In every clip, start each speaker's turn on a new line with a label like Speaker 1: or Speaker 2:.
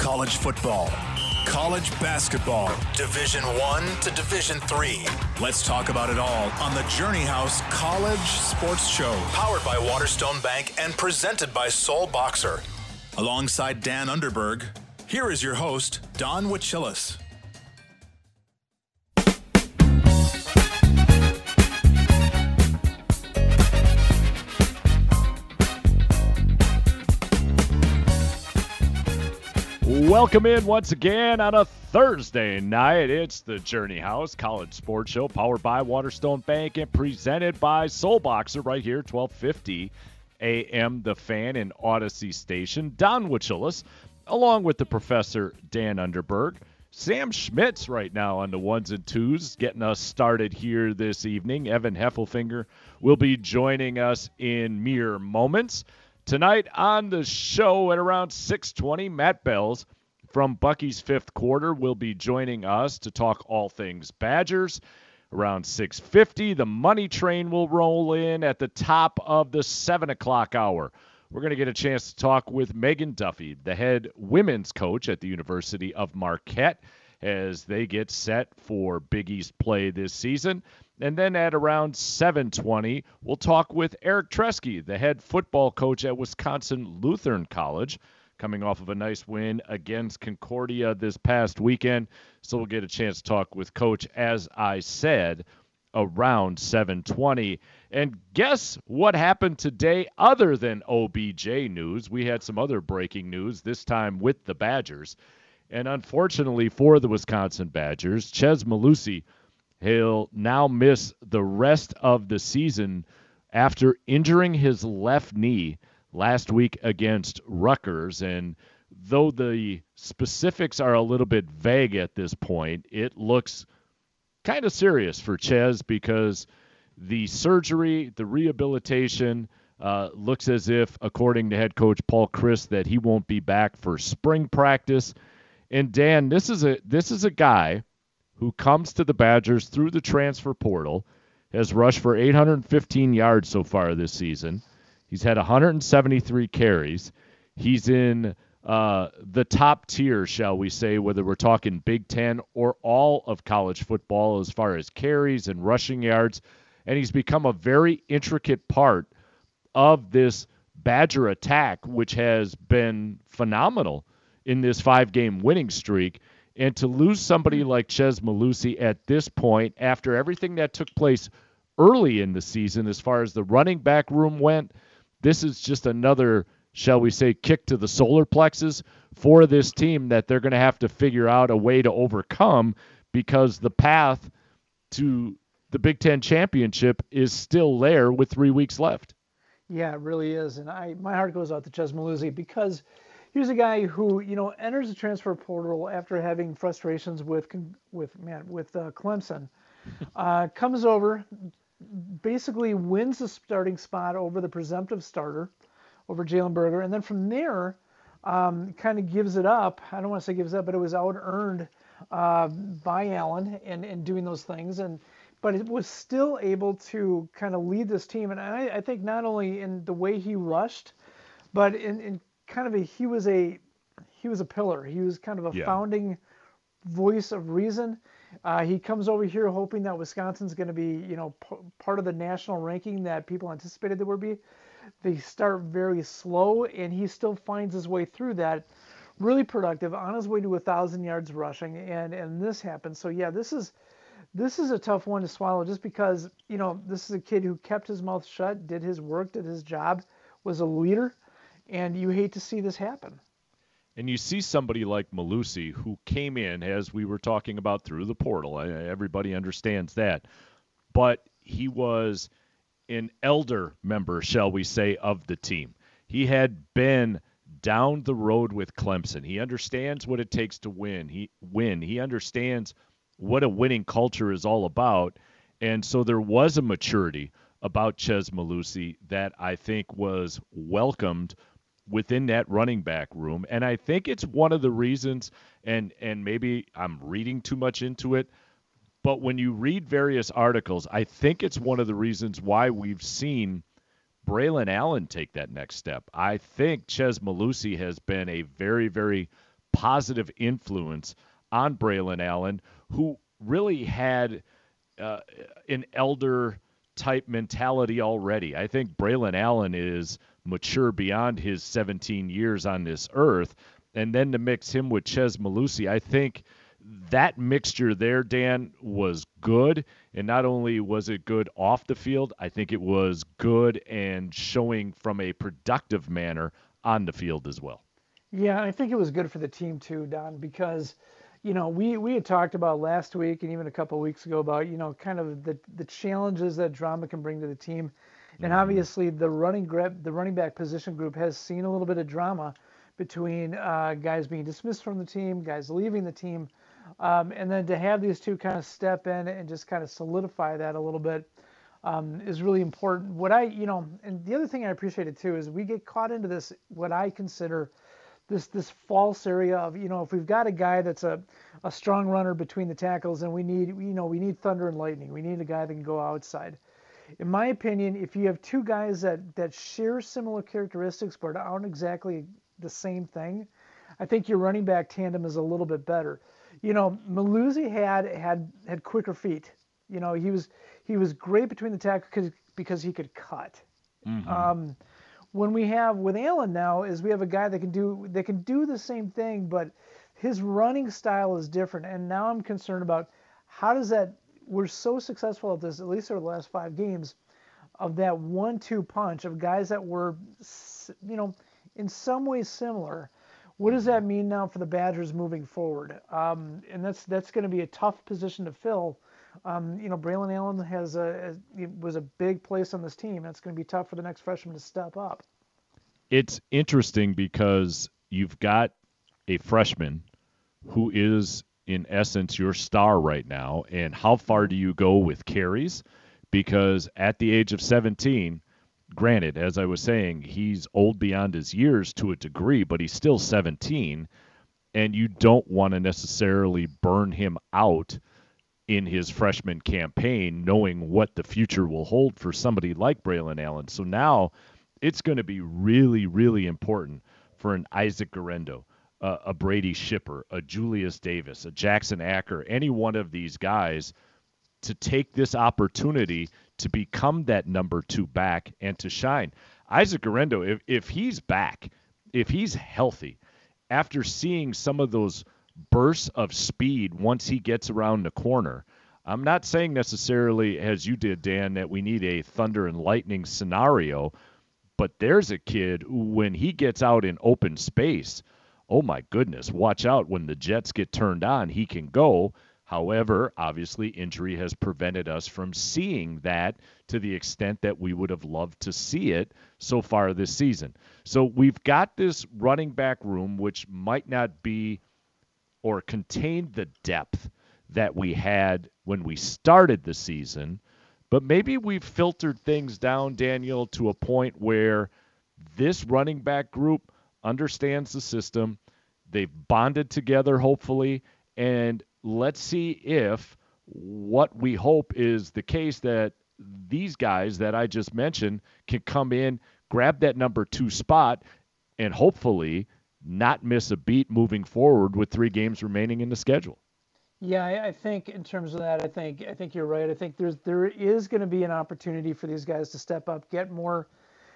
Speaker 1: college football, college basketball, Division I to Division III. Let's talk about it all on the Journey House College Sports Show, powered by Waterstone Bank and presented by Soul Boxer. Alongside Dan Underberg, here is your host, Don Wachillis.
Speaker 2: Welcome in once again on a Thursday night. It's the Journey House College Sports Show, powered by Waterstone Bank and presented by Soul Boxer right here, 1250 a.m. The Fan and Odyssey Station. Don Wachillis, along with the Professor Dan Underberg. Sam Schmitz right now on the ones and twos, getting us started here this evening. Evan Heffelfinger will be joining us in mere moments. Tonight on the show at around 6:20, Matt Bells from Bucky's Fifth Quarter will be joining us to talk all things Badgers. Around 6:50, the Money Train will roll in at the top of the 7 o'clock hour. We're going to get a chance to talk with Megan Duffy, the head women's coach at the University of Marquette, as they get set for Big East play this season. And then at around 7:20, we'll talk with Eric Tresky, the head football coach at Wisconsin Lutheran College, coming off of a nice win against Concordia this past weekend. So we'll get a chance to talk with Coach, as I said, around 7:20. And guess what happened today other than OBJ news? We had some other breaking news, this time with the Badgers. And unfortunately for the Wisconsin Badgers, Chez Mellusi, he'll now miss the rest of the season after injuring his left knee last week against Rutgers. And though the specifics are a little bit vague at this point, it looks kind of serious for Chez because the surgery, the rehabilitation, looks as if, according to head coach Paul Chryst, that he won't be back for spring practice. And Dan, this is a guy who comes to the Badgers through the transfer portal, has rushed for 815 yards so far this season. He's had 173 carries. He's in the top tier, shall we say, whether we're talking Big Ten or all of college football as far as carries and rushing yards. And he's become a very intricate part of this Badger attack, which has been phenomenal in this 5-game winning streak. And to lose somebody like Chez Mellusi at this point, after everything that took place early in the season as far as the running back room went, this is just another, shall we say, kick to the solar plexus for this team that they're going to have to figure out a way to overcome, because the path to the Big Ten championship is still there with 3 weeks left.
Speaker 3: Yeah, it really is. And my heart goes out to Chez Mellusi because he's a guy who, enters the transfer portal after having frustrations with Clemson, comes over, basically wins the starting spot over the presumptive starter, over Jalen Berger, and then from there, kind of gives it up. I don't want to say gives up, but it was out-earned by Allen and doing those things, but it was still able to kind of lead this team. And I think not only in the way he rushed, but in kind of he was a pillar. He was kind of a founding voice of reason. He comes over here hoping that Wisconsin's going to be, part of the national ranking that people anticipated there would be. They start very slow, and he still finds his way through that. Really productive, on his way to 1,000 yards rushing, and this happens. So yeah, this is a tough one to swallow, just because this is a kid who kept his mouth shut, did his work, did his job, was a leader. And you hate to see this happen.
Speaker 2: And you see somebody like Mellusi, who came in, as we were talking about, through the portal. Everybody understands that. But he was an elder member, shall we say, of the team. He had been down the road with Clemson. He understands what it takes to win. He understands what a winning culture is all about. And so there was a maturity about Chez Mellusi that I think was welcomed within that running back room. And I think it's one of the reasons, and maybe I'm reading too much into it, but when you read various articles, I think it's one of the reasons why we've seen Braylon Allen take that next step. I think Chez Mellusi has been a very, very positive influence on Braylon Allen, who really had an elder-type mentality already. I think Braylon Allen is mature beyond his 17 years on this earth, and then to mix him with Chez Mellusi, I think that mixture there, Dan, was good. And not only was it good off the field, I think it was good and showing from a productive manner on the field as well.
Speaker 3: Yeah, I think it was good for the team too, Don, because, we had talked about last week and even a couple of weeks ago about, kind of the challenges that drama can bring to the team. And obviously the running back position group has seen a little bit of drama between guys being dismissed from the team, guys leaving the team. And then to have these two kind of step in and just kind of solidify that a little bit is really important. And the other thing I appreciated too is we get caught into this, what I consider this false area of, if we've got a guy that's a strong runner between the tackles and we need thunder and lightning, we need a guy that can go outside. In my opinion, if you have two guys that share similar characteristics but aren't exactly the same thing, I think your running back tandem is a little bit better. Mellusi had quicker feet. He was great between the tackles because he could cut.
Speaker 2: Mm-hmm.
Speaker 3: When we have with Allen now is we have a guy that can do the same thing, but his running style is different. And now I'm concerned about how does that. We're so successful at this, at least over the last 5 games, of that 1-2 punch of guys that were, in some ways similar. What does that mean now for the Badgers moving forward? And that's going to be a tough position to fill. Braylon Allen was a big place on this team. And it's going to be tough for the next freshman to step up.
Speaker 2: It's interesting because you've got a freshman who is, in essence, your star right now. And how far do you go with carries? Because at the age of 17, granted, as I was saying, he's old beyond his years to a degree, but he's still 17, and you don't want to necessarily burn him out in his freshman campaign, knowing what the future will hold for somebody like Braylon Allen. So now it's going to be really, really important for an Isaac Guerendo, a Brady Shipper, a Julius Davis, a Jackson Acker, any one of these guys to take this opportunity to become that number 2 back and to shine. Isaac Guerendo, if he's back, if he's healthy, after seeing some of those bursts of speed once he gets around the corner, I'm not saying necessarily, as you did, Dan, that we need a thunder and lightning scenario, but there's a kid who, when he gets out in open space, oh my goodness, watch out. When the Jets get turned on, he can go. However, obviously, injury has prevented us from seeing that to the extent that we would have loved to see it so far this season. So we've got this running back room, which might not be or contain the depth that we had when we started the season, but maybe we've filtered things down, Daniel, to a point where this running back group understands the system. They've bonded together, hopefully, and let's see if what we hope is the case, that these guys that I just mentioned can come in, grab that number 2 spot, and hopefully not miss a beat moving forward with 3 games remaining in the schedule.
Speaker 3: Yeah, I think in terms of that, I think you're right. I think there is going to be an opportunity for these guys to step up, get more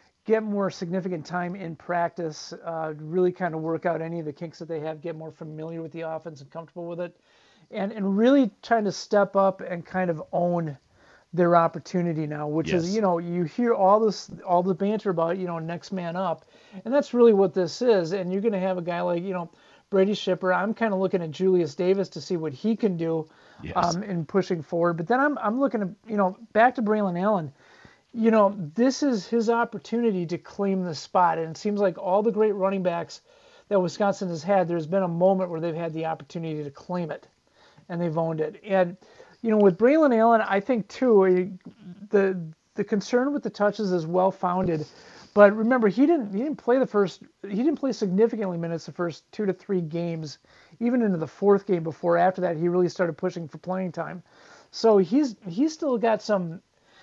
Speaker 3: significant time in practice, really kind of work out any of the kinks that they have, get more familiar with the offense and comfortable with it, and really trying to step up and kind of own their opportunity now, which is, you hear all the banter about, next man up, and that's really what this is. And you're going to have a guy like, Brady Shipper. I'm kind of looking at Julius Davis to see what he can do in pushing forward. But then I'm looking at, back to Braylon Allen. This is his opportunity to claim the spot. And it seems like all the great running backs that Wisconsin has had, there's been a moment where they've had the opportunity to claim it, and they've owned it. And, with Braylon Allen, I think, too, the concern with the touches is well-founded. But remember, he didn't play significantly minutes the first 2 to 3 games, even into the 4th game before. After that, he really started pushing for playing time. So he's still got some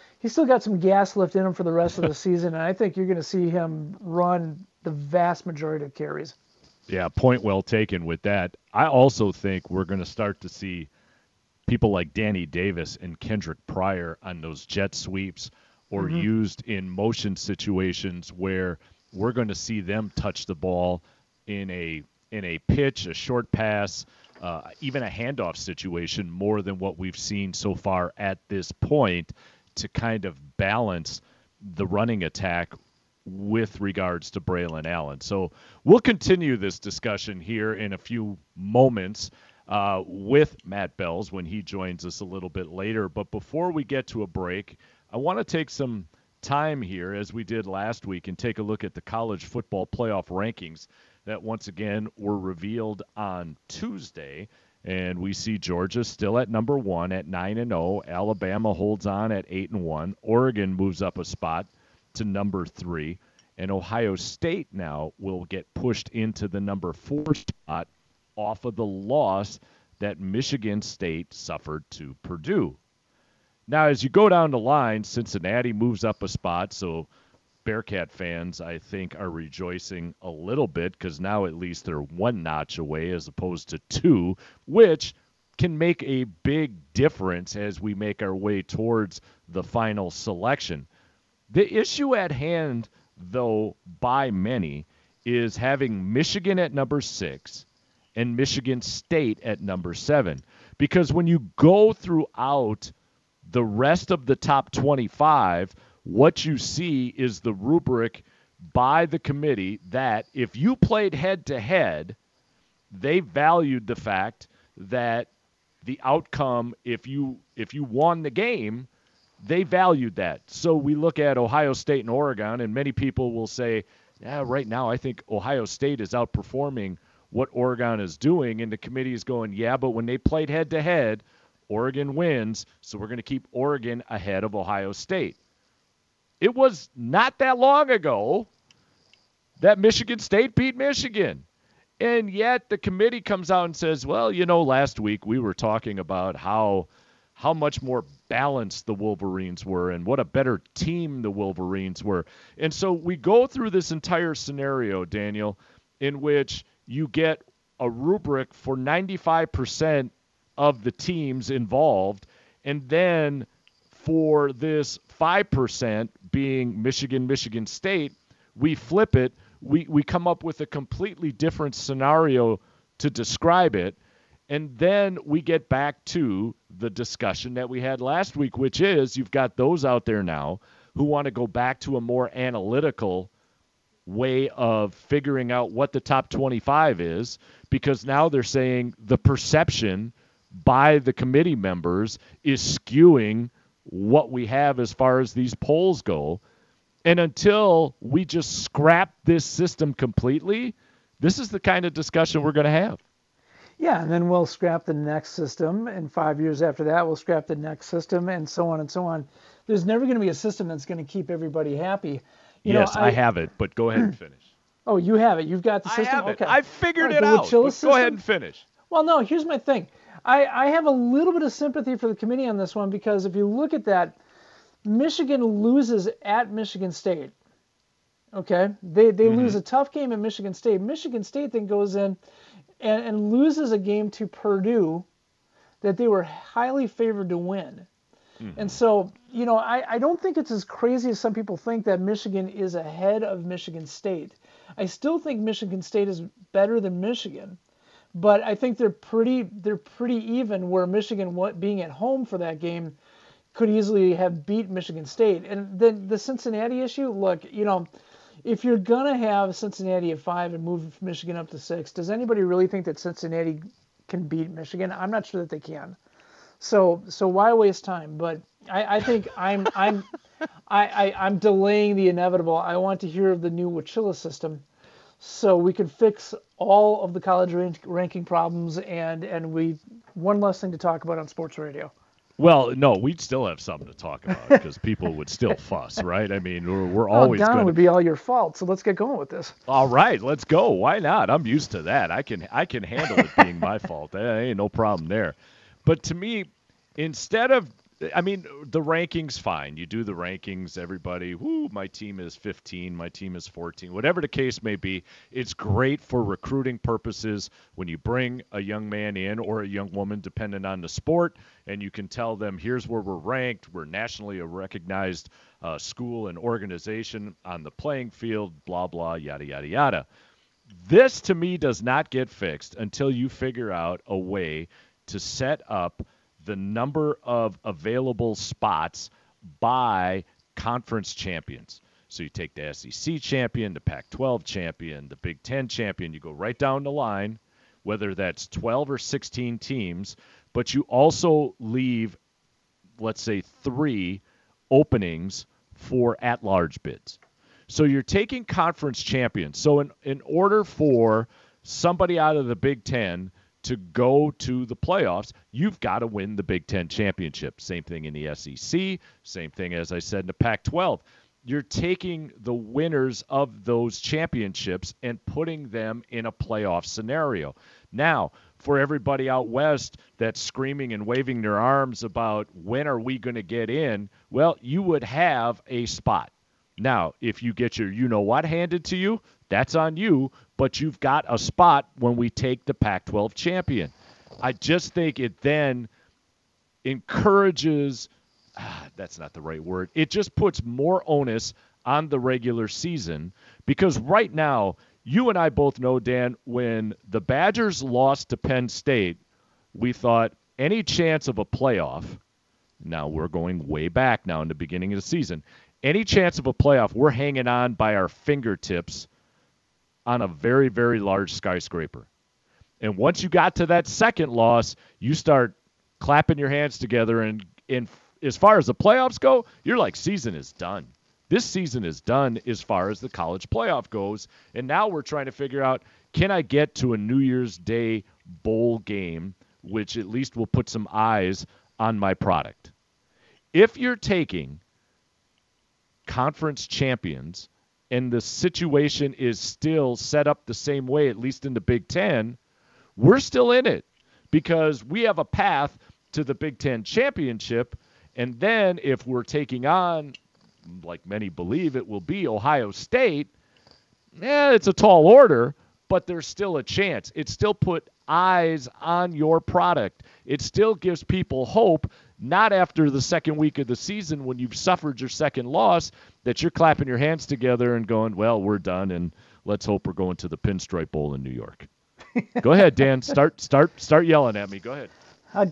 Speaker 3: gas left in him for the rest of the season, and I think you're going to see him run the vast majority of carries.
Speaker 2: Yeah, point well taken with that. I also think we're going to start to see people like Danny Davis and Kendrick Pryor on those jet sweeps or used in motion situations where we're going to see them touch the ball in a pitch, a short pass, even a handoff situation more than what we've seen so far at this point to kind of balance the running attack with regards to Braylon Allen. So we'll continue this discussion here in a few moments with Matt Bells when he joins us a little bit later. But before we get to a break, I want to take some time here, as we did last week, and take a look at the college football playoff rankings that once again were revealed on Tuesday. And we see Georgia still at number 1 at 9-0. Alabama holds on at 8-1. Oregon moves up a spot to number 3, and Ohio State now will get pushed into the number 4 spot off of the loss that Michigan State suffered to Purdue. Now, as you go down the line, Cincinnati moves up a spot, so Bearcat fans, I think, are rejoicing a little bit because now at least they're 1 notch away as opposed to 2, which can make a big difference as we make our way towards the final selection. The issue at hand, though, by many, is having Michigan at number 6 and Michigan State at number 7. Because when you go throughout the rest of the top 25, what you see is the rubric by the committee that if you played head-to-head, they valued the fact that the outcome, if you won the game, they valued that. So we look at Ohio State and Oregon, and many people will say, yeah, right now I think Ohio State is outperforming what Oregon is doing. And the committee is going, yeah, but when they played head-to-head, Oregon wins, so we're going to keep Oregon ahead of Ohio State. It was not that long ago that Michigan State beat Michigan. And yet the committee comes out and says, well, last week we were talking about how much more balanced the Wolverines were and what a better team the Wolverines were. And so we go through this entire scenario, Daniel, in which you get a rubric for 95% of the teams involved, and then for this 5% being Michigan State, we flip it. We come up with a completely different scenario to describe it. And then we get back to the discussion that we had last week, which is you've got those out there now who want to go back to a more analytical way of figuring out what the top 25 is, because now they're saying the perception by the committee members is skewing what we have as far as these polls go. And until we just scrap this system completely, this is the kind of discussion we're going to have.
Speaker 3: Yeah, and then we'll scrap the next system, and 5 years after that, we'll scrap the next system, and so on and so on. There's never going to be a system that's going to keep everybody happy.
Speaker 2: Yes, I have it, but go ahead and finish.
Speaker 3: Oh, you have it. You've got the system?
Speaker 2: I have it.
Speaker 3: Okay.
Speaker 2: I figured it out. Go ahead and finish.
Speaker 3: Well, no, here's my thing. I have a little bit of sympathy for the committee on this one because if you look at that, Michigan loses at Michigan State. Okay? They lose a tough game at Michigan State. Michigan State then goes in and loses a game to Purdue that they were highly favored to win. And so, I don't think it's as crazy as some people think that Michigan is ahead of Michigan State. I still think Michigan State is better than Michigan, but I think they're pretty even, where Michigan, being at home for that game, could easily have beat Michigan State. And then the Cincinnati issue, look, if you're going to have Cincinnati at 5 and move Michigan up to 6, does anybody really think that Cincinnati can beat Michigan? I'm not sure that they can. So why waste time? But I think I'm delaying the inevitable. I want to hear of the new Wachilla system so we can fix all of the college ranking problems and we one less thing to talk about on sports radio.
Speaker 2: Well, no, we'd still have something to talk about because people would still fuss, right? I mean, we're always
Speaker 3: going to...
Speaker 2: It
Speaker 3: would be all your fault, so let's get going with this.
Speaker 2: All right, let's go. Why not? I'm used to that. I can handle it being my fault. Ain't no problem there. But to me, instead of I mean, the rankings, fine. You do the rankings, everybody, my team is 15, my team is 14, whatever the case may be. It's great for recruiting purposes when you bring a young man in or a young woman, depending on the sport, and you can tell them, here's where we're ranked. We're nationally a recognized school and organization on the playing field, blah, blah, yada, yada, yada. This, to me, does not get fixed until you figure out a way to set up the number of available spots by conference champions. So you take the SEC champion, the Pac-12 champion, the Big Ten champion, you go right down the line, whether that's 12 or 16 teams, but you also leave, let's say, 3 openings for at-large bids. So you're taking conference champions. So in order for somebody out of the Big Ten to go to the playoffs, you've got to win the Big Ten championship. Same thing in the SEC, same thing, as I said, in the Pac-12. You're taking the winners of those championships and putting them in a playoff scenario. Now, for everybody out west that's screaming and waving their arms about when are we going to get in, well, you would have a spot. Now, if you get your you-know-what handed to you, that's on you, but you've got a spot when we take the Pac-12 champion. I just think it then encourages that's not the right word. It just puts more onus on the regular season because right now, you and I both know, Dan, when the Badgers lost to Penn State, we thought any chance of a playoff, now we're going way back now in the beginning of the season, any chance of a playoff, we're hanging on by our fingertips on a very, very large skyscraper. And once you got to that second loss, you start clapping your hands together. And as far as the playoffs go, you're like, season is done. This season is done as far as the college playoff goes. And now we're trying to figure out, can I get to a New Year's Day bowl game, which at least will put some eyes on my product? If you're taking conference champions and the situation is still set up the same way, at least in the Big Ten, we're still in it because we have a path to the Big Ten championship. And then if we're taking on, like many believe it will be, Ohio State, it's a tall order, but there's still a chance. It still put eyes on your product. It still gives people hope, not after the second week of the season when you've suffered your second loss, that you're clapping your hands together and going, well, we're done, and let's hope we're going to the Pinstripe Bowl in New York. Go ahead, Dan. Start yelling at me. Go ahead.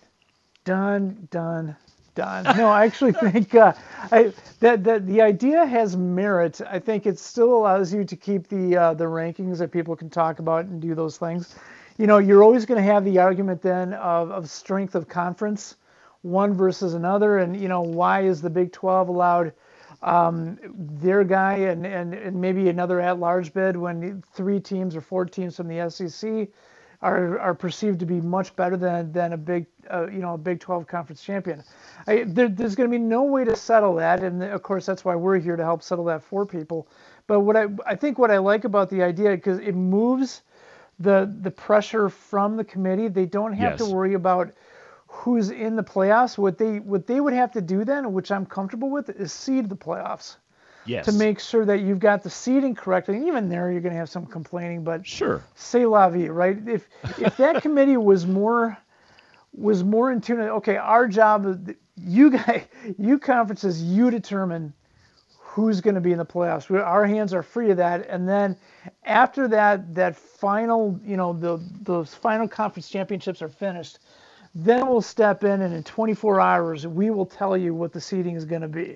Speaker 3: Done. No, I actually think that the idea has merit. I think it still allows you to keep the rankings that people can talk about and do those things. You know, you're always going to have the argument then of strength of conference, one versus another, and you know, why is the Big 12 allowed their guy and maybe another at-large bid when 3 teams or 4 teams from the SEC are perceived to be much better than a Big 12 conference champion. There's going to be no way to settle that, and of course that's why we're here to help settle that for people. But what I like about the idea, because it moves the pressure from the committee. They don't have to worry about who's in the playoffs. What they would have to do then, which I'm comfortable with, is seed the playoffs.
Speaker 2: Yes.
Speaker 3: To make sure that you've got the seeding correctly. And even there, you're going to have some complaining, but
Speaker 2: sure.
Speaker 3: C'est la vie, right? If that committee was more in tune, okay, our job, you conferences, you determine who's going to be in the playoffs. Our hands are free of that. And then after that final, those final conference championships are finished, then we'll step in, and in 24 hours, we will tell you what the seeding is going to be.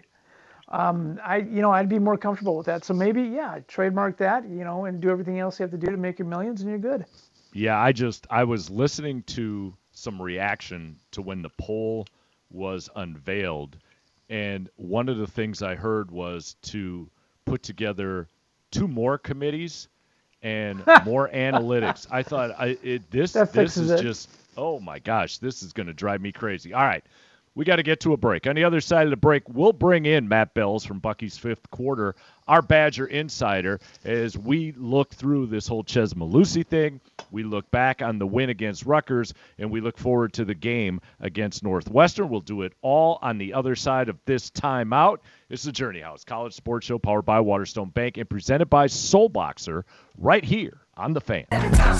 Speaker 3: I'd be more comfortable with that. So maybe, trademark that, and do everything else you have to do to make your millions, and you're good.
Speaker 2: Yeah, I was listening to some reaction to when the poll was unveiled, and one of the things I heard was to put together 2 more committees and more analytics. I thought this is just, oh my gosh, this is going to drive me crazy. All right. we got to get to a break. On the other side of the break, we'll bring in Matt Bells from Bucky's Fifth Quarter, our Badger insider, as we look through this whole Chez Mellusi thing. We look back on the win against Rutgers, and we look forward to the game against Northwestern. We'll do it all on the other side of this timeout. This is the Journey House College Sports Show, powered by Waterstone Bank and presented by Soul Boxer, right here on The Fan.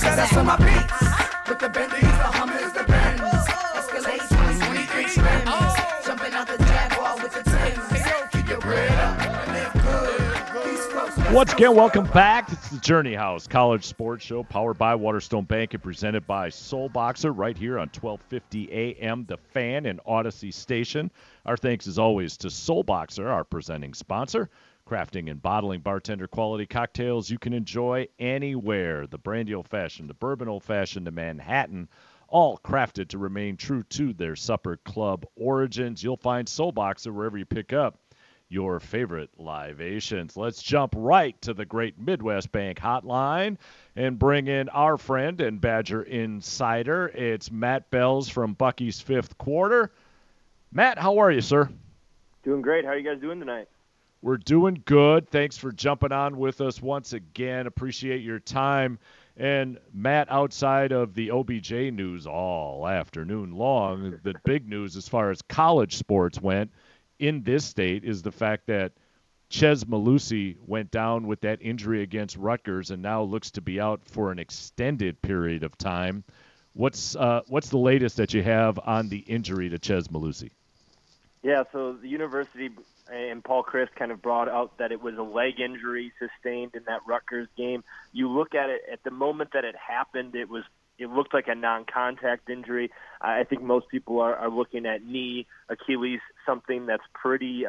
Speaker 2: Once again, welcome back. It's the Journey House College Sports Show, powered by Waterstone Bank and presented by Soul Boxer, right here on 1250 AM, The Fan and Odyssey Station. Our thanks, as always, to Soul Boxer, our presenting sponsor, crafting and bottling bartender quality cocktails you can enjoy anywhere. The brandy old-fashioned, the bourbon old-fashioned, the Manhattan, all crafted to remain true to their supper club origins. You'll find Soul Boxer wherever you pick up your favorite libations. Let's jump right to the Great Midwest Bank hotline and bring in our friend and Badger insider. It's Matt Bells from Bucky's Fifth Quarter. Matt, how are you, sir?
Speaker 4: Doing great. How are you guys doing tonight?
Speaker 2: We're doing good. Thanks for jumping on with us once again. Appreciate your time. And Matt, outside of the OBJ news all afternoon long, the big news as far as college sports went in this state is the fact that Chez Mellusi went down with that injury against Rutgers and now looks to be out for an extended period of time. What's the latest that you have on the injury to Chez Mellusi?
Speaker 4: Yeah, so the university and Paul Chryst kind of brought out that it was a leg injury sustained in that Rutgers game. You look at it at the moment that it happened, it looked like a non-contact injury. I think most people are looking at knee, Achilles, something that's pretty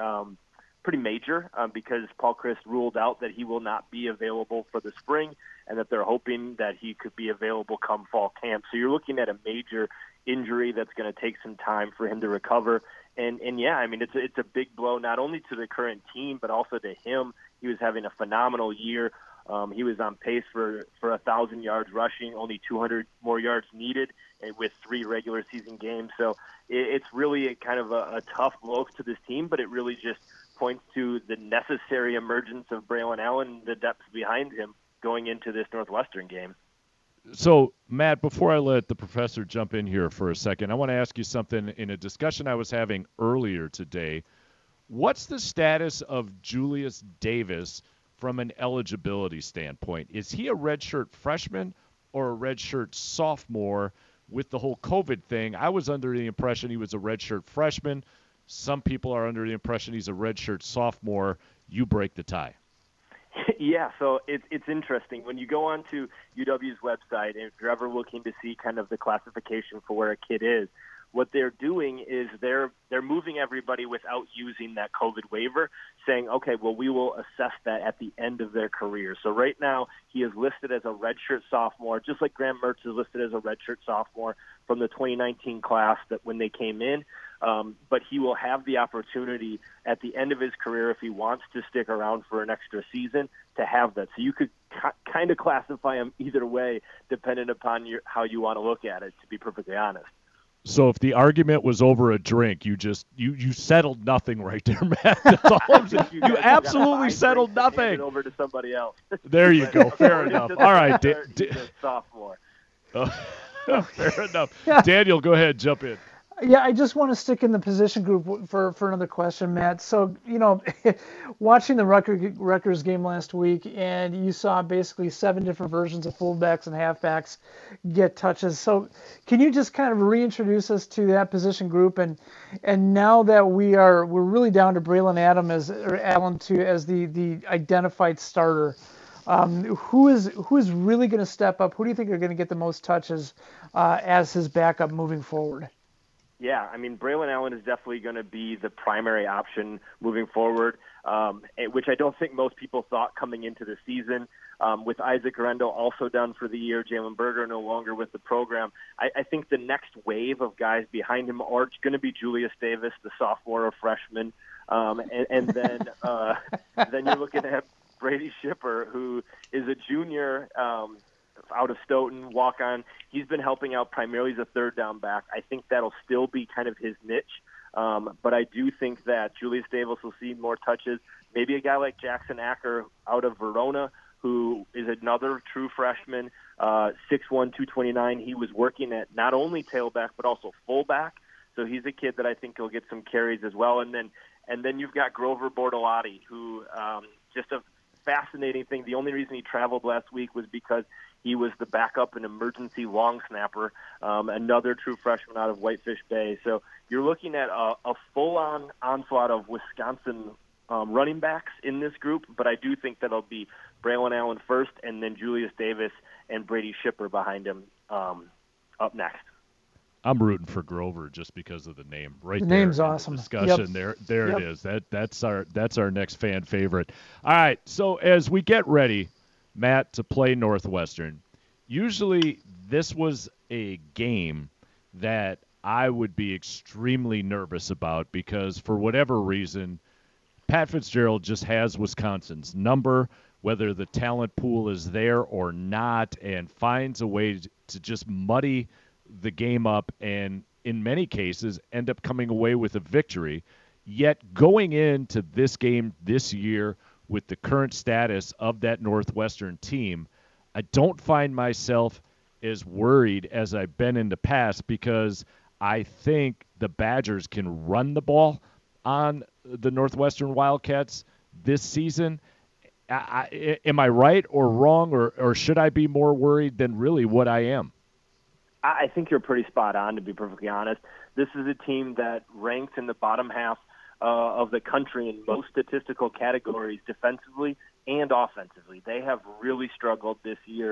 Speaker 4: major because Paul Chryst ruled out that he will not be available for the spring and that they're hoping that he could be available come fall camp. So you're looking at a major injury that's going to take some time for him to recover. And yeah, I mean, it's a big blow not only to the current team but also to him. He was having a phenomenal year. He was on pace for 1,000 yards rushing, only 200 more yards needed with 3 regular season games. So it's really kind of a tough blow to this team, but it really just points to the necessary emergence of Braylon Allen, the depth behind him going into this Northwestern game.
Speaker 2: So, Matt, before I let the professor jump in here for a second, I want to ask you something. In a discussion I was having earlier today, what's the status of Julius Davis from an eligibility standpoint? Is he a redshirt freshman or a redshirt sophomore with the whole COVID thing? I was under the impression he was a redshirt freshman. Some people are under the impression he's a redshirt sophomore. You break the tie.
Speaker 4: Yeah, so it's interesting. When you go on to UW's website, and if you're ever looking to see kind of the classification for where a kid is, what they're doing is they're moving everybody without using that COVID waiver, saying, okay, well, we will assess that at the end of their career. So right now he is listed as a redshirt sophomore, just like Graham Mertz is listed as a redshirt sophomore from the 2019 class that when they came in. But he will have the opportunity at the end of his career, if he wants to stick around for an extra season, to have that. So you could kind of classify him either way, depending upon how you want to look at it, to be perfectly honest.
Speaker 2: So if the argument was over a drink, you settled nothing right there, Matt. That's all I'm saying. You absolutely settled nothing.
Speaker 4: Hand it over to somebody else.
Speaker 2: There you go. Fair enough. All right,
Speaker 4: sophomore.
Speaker 2: Fair enough. Daniel, go ahead, jump in.
Speaker 3: Yeah, I just want to stick in the position group for another question, Matt. So, watching the Rutgers game last week, and you saw basically 7 different versions of fullbacks and halfbacks get touches. So, can you just kind of reintroduce us to that position group? And now that we're really down to Braylon Allen as the identified starter, who is really going to step up? Who do you think are going to get the most touches as his backup moving forward?
Speaker 4: Yeah, I mean, Braylon Allen is definitely going to be the primary option moving forward, which I don't think most people thought coming into the season. With Isaac Rendell also done for the year, Jalen Berger no longer with the program, I think the next wave of guys behind him are going to be Julius Davis, the sophomore or freshman, and then then you're looking at Brady Schipper, who is a junior out of Stoughton, walk-on. He's been helping out primarily as a third down back. I think that'll still be kind of his niche. But I do think that Julius Davis will see more touches. Maybe a guy like Jackson Acker out of Verona, who is another true freshman, 6'1", 229. He was working at not only tailback but also fullback. So he's a kid that I think will get some carries as well. And then you've got Grover Bortolotti, who just a fascinating thing. The only reason he traveled last week was because he was the backup and emergency long snapper, another true freshman out of Whitefish Bay. So you're looking at a full-on onslaught of Wisconsin running backs in this group, but I do think that it'll be Braylon Allen first and then Julius Davis and Brady Shipper behind him up next.
Speaker 2: I'm rooting for Grover just because of the name. Right, the
Speaker 3: there, name's awesome.
Speaker 2: Discussion
Speaker 3: yep.
Speaker 2: There
Speaker 3: yep.
Speaker 2: It is. That's our next fan favorite. All right, so as we get ready, Matt, to play Northwestern, usually this was a game that I would be extremely nervous about because for whatever reason, Pat Fitzgerald just has Wisconsin's number, whether the talent pool is there or not, and finds a way to just muddy the game up and in many cases end up coming away with a victory. Yet going into this game this year with the current status of that Northwestern team, I don't find myself as worried as I've been in the past because I think the Badgers can run the ball on the Northwestern Wildcats this season. Am I right or wrong, or should I be more worried than really what I am?
Speaker 4: I think you're pretty spot on, to be perfectly honest. This is a team that ranks in the bottom half of the country in most statistical categories, defensively and offensively. They have really struggled this year.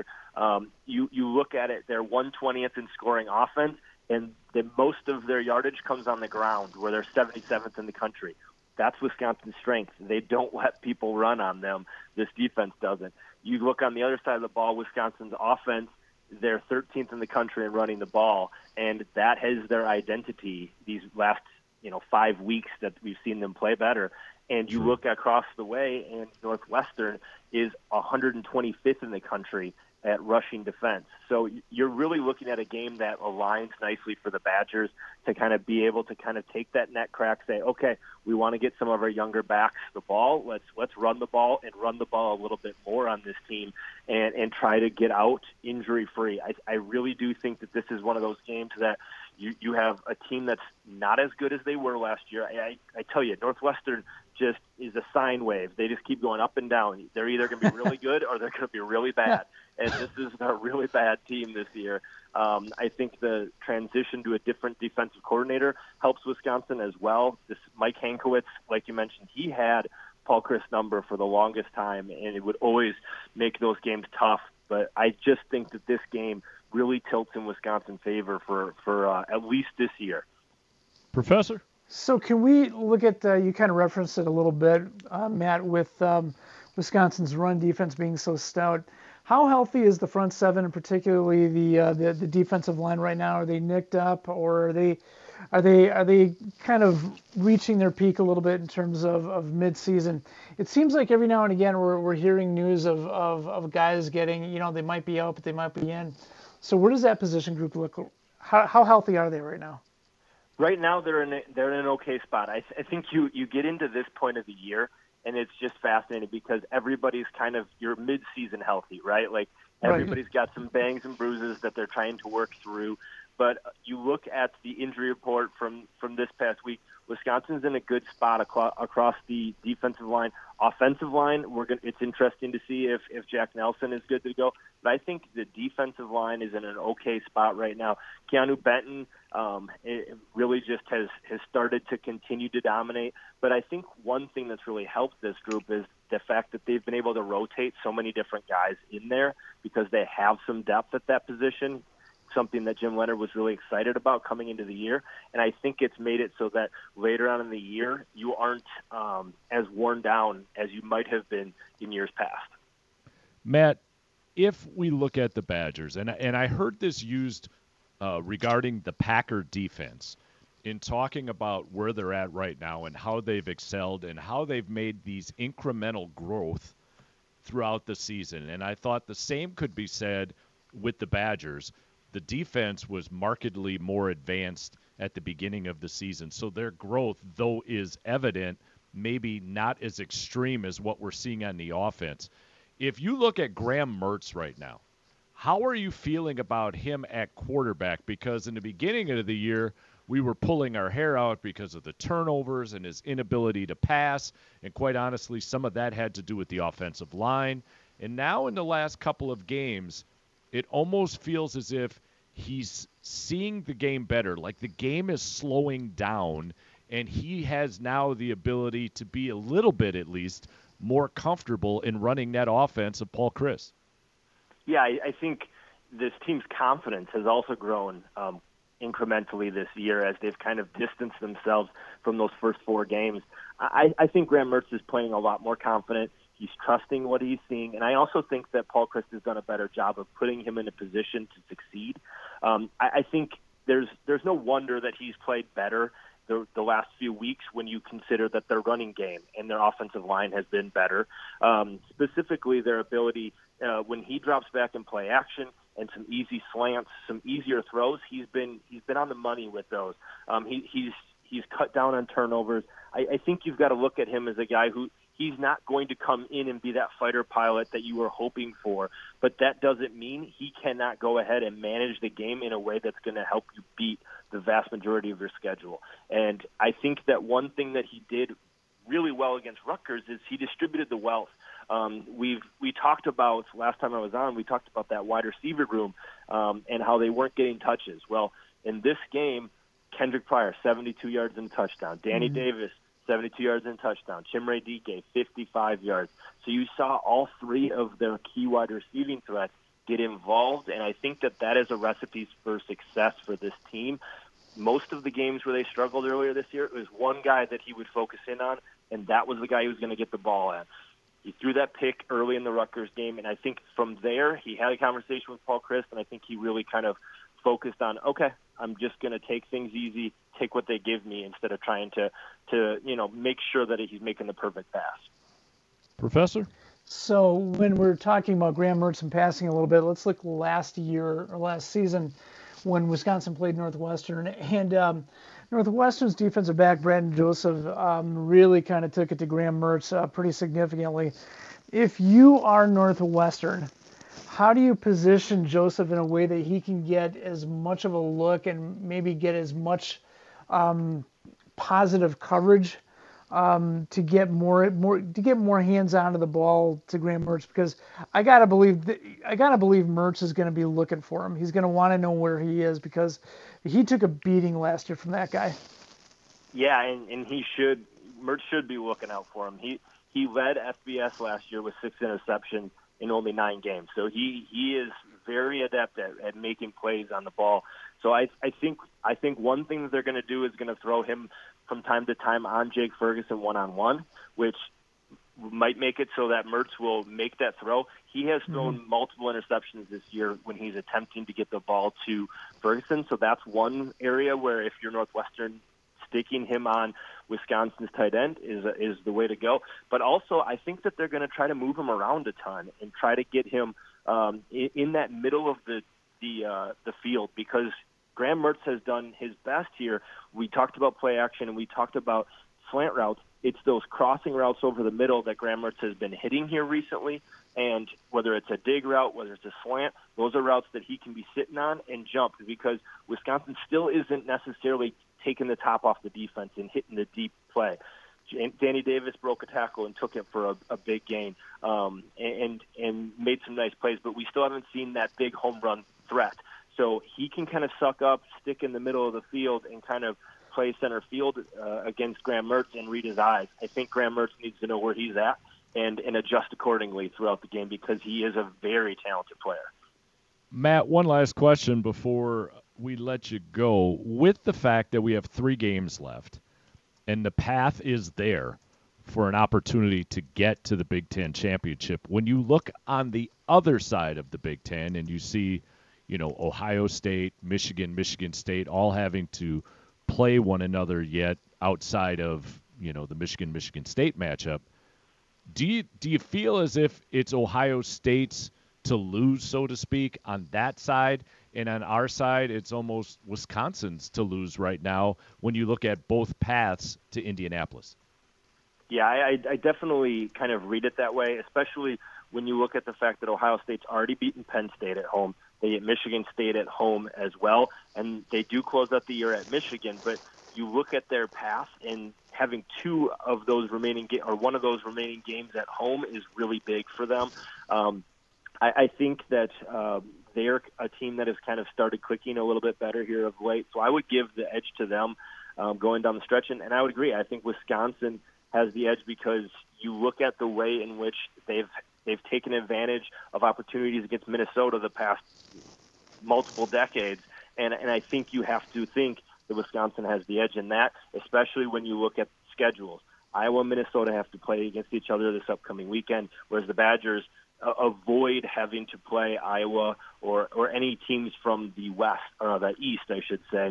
Speaker 4: You look at it, they're 120th in scoring offense, and most of their yardage comes on the ground, where they're 77th in the country. That's Wisconsin's strength. They don't let people run on them. This defense doesn't. You look on the other side of the ball, Wisconsin's offense, they're 13th in the country in running the ball, and that is their identity these last 5 weeks that we've seen them play better. And you look across the way, and Northwestern is 125th in the country at rushing defense. So you're really looking at a game that aligns nicely for the Badgers to kind of be able to kind of take that net crack, say, okay, we want to get some of our younger backs the ball. Let's run the ball and run the ball a little bit more on this team and try to get out injury-free. I really do think that this is one of those games that you have a team that's not as good as they were last year. I tell you, Northwestern just is a sine wave. They just keep going up and down. They're either going to be really good or they're going to be really bad. And this is a really bad team this year. I think the transition to a different defensive coordinator helps Wisconsin as well. This Mike Hankwitz, like you mentioned, he had Paul Chryst number for the longest time, and it would always make those games tough. But I just think that this game really tilts in Wisconsin's favor for at least this year.
Speaker 2: Professor?
Speaker 3: So can we look at, you kind of referenced it a little bit, Matt, with Wisconsin's run defense being so stout. How healthy is the front seven, and particularly the defensive line right now? Are they nicked up, or are they kind of reaching their peak a little bit in terms of mid-season? It seems like every now and again we're hearing news of guys getting, they might be out, but they might be in. So where does that position group look? How healthy are they right now?
Speaker 4: Right now, they're in an okay spot. I think you get into this point of the year, and it's just fascinating because everybody's kind of you're mid-season healthy, right? Like everybody's got some bangs and bruises that they're trying to work through. But you look at the injury report from this past week, Wisconsin's in a good spot across the defensive line. Offensive line, it's interesting to see if Jack Nelson is good to go. But I think the defensive line is in an okay spot right now. Keanu Benton it really just has started to continue to dominate. But I think one thing that's really helped this group is the fact that they've been able to rotate so many different guys in there because they have some depth at that position, something that Jim Leonhard was really excited about coming into the year. And I think it's made it so that later on in the year, you aren't as worn down as you might have been in years past.
Speaker 2: Matt, if we look at the Badgers, and I heard this used regarding the Packer defense in talking about where they're at right now and how they've excelled and how they've made these incremental growth throughout the season. And I thought the same could be said with the Badgers. The defense was markedly more advanced at the beginning of the season. So their growth, though is evident, maybe not as extreme as what we're seeing on the offense. If you look at Graham Mertz right now, how are you feeling about him at quarterback? Because in the beginning of the year, we were pulling our hair out because of the turnovers and his inability to pass. And quite honestly, some of that had to do with the offensive line. And now in the last couple of games, it almost feels as if he's seeing the game better. Like the game is slowing down, and he has now the ability to be a little bit, at least, more comfortable in running that offense of Paul Chryst.
Speaker 4: Yeah, I think this team's confidence has also grown incrementally this year as they've kind of distanced themselves from those first 4 games. I think Graham Mertz is playing a lot more confident. He's trusting what he's seeing, and I also think that Paul Chryst has done a better job of putting him in a position to succeed. I think there's no wonder that he's played better the last few weeks when you consider that their running game and their offensive line has been better. Specifically, their ability when he drops back in play action and some easy slants, some easier throws. He's been on the money with those. He's cut down on turnovers. I think you've got to look at him as a guy who he's not going to come in and be that fighter pilot that you were hoping for, but that doesn't mean he cannot go ahead and manage the game in a way that's going to help you beat the vast majority of your schedule. And I think that one thing that he did really well against Rutgers is he distributed the wealth. We talked about, last time I was on, we talked about that wide receiver room and how they weren't getting touches. Well, in this game, Kendrick Pryor, 72 yards and a touchdown. Danny Davis, 72 yards and a touchdown. Chimere Dike, 55 yards. So you saw all 3 of their key wide receiving threats get involved, and I think that is a recipe for success for this team. Most of the games where they struggled earlier this year, it was one guy that he would focus in on, and that was the guy he was going to get the ball at. He threw that pick early in the Rutgers game, and I think from there he had a conversation with Paul Chryst, and I think he really kind of focused on, okay, I'm just going to take things easy, take what they give me, instead of trying to make sure that he's making the perfect pass.
Speaker 2: Professor?
Speaker 3: So when we're talking about Graham Mertz and passing a little bit, let's look last season when Wisconsin played Northwestern. And Northwestern's defensive back, Brandon Joseph, really kind of took it to Graham Mertz pretty significantly. If you are Northwestern, how do you position Joseph in a way that he can get as much of a look and maybe get as much positive coverage to get more hands onto the ball to Graham Mertz? Because I gotta believe Mertz is going to be looking for him. He's going to want to know where he is because he took a beating last year from that guy.
Speaker 4: Yeah, and Mertz should be looking out for him. He led FBS last year with 6 interceptions in only 9 games. So he is very adept at making plays on the ball. So I think one thing that they're going to do is going to throw him from time to time on Jake Ferguson one-on-one, which might make it so that Mertz will make that throw. He has thrown multiple interceptions this year when he's attempting to get the ball to Ferguson. So that's one area where if you're Northwestern, sticking him on Wisconsin's tight end is the way to go. But also, I think that they're going to try to move him around a ton and try to get him in that middle of the field, because Graham Mertz has done his best here. We talked about play action and we talked about slant routes. It's those crossing routes over the middle that Graham Mertz has been hitting here recently. And whether it's a dig route, whether it's a slant, those are routes that he can be sitting on and jump, because Wisconsin still isn't necessarily taking the top off the defense and hitting the deep play. Danny Davis broke a tackle and took it for a big gain and made some nice plays, but we still haven't seen that big home run threat. So he can kind of suck up, stick in the middle of the field, and kind of play center field against Graham Mertz and read his eyes. I think Graham Mertz needs to know where he's at and adjust accordingly throughout the game, because he is a very talented player.
Speaker 2: Matt, one last question before we let you go. With the fact that we have 3 games left and the path is there for an opportunity to get to the Big Ten championship, when you look on the other side of the Big Ten and you see, Ohio State, Michigan State all having to play one another yet outside of, the Michigan State matchup, do you feel as if it's Ohio State's to lose, so to speak, on that side. And on our side, it's almost Wisconsin's to lose right now when you look at both paths to Indianapolis.
Speaker 4: Yeah, I definitely kind of read it that way, especially when you look at the fact that Ohio State's already beaten Penn State at home. They get Michigan State at home as well, and they do close out the year at Michigan. But you look at their path, and having two of those remaining or one of those remaining games at home is really big for them. I think that they're a team that has kind of started clicking a little bit better here of late, so I would give the edge to them going down the stretch. And I would agree. I think Wisconsin has the edge because you look at the way in which they've taken advantage of opportunities against Minnesota the past multiple decades, and I think you have to think that Wisconsin has the edge in that, especially when you look at schedules. Iowa and Minnesota have to play against each other this upcoming weekend, whereas the Badgers avoid having to play Iowa or any teams from the West, or the East, I should say,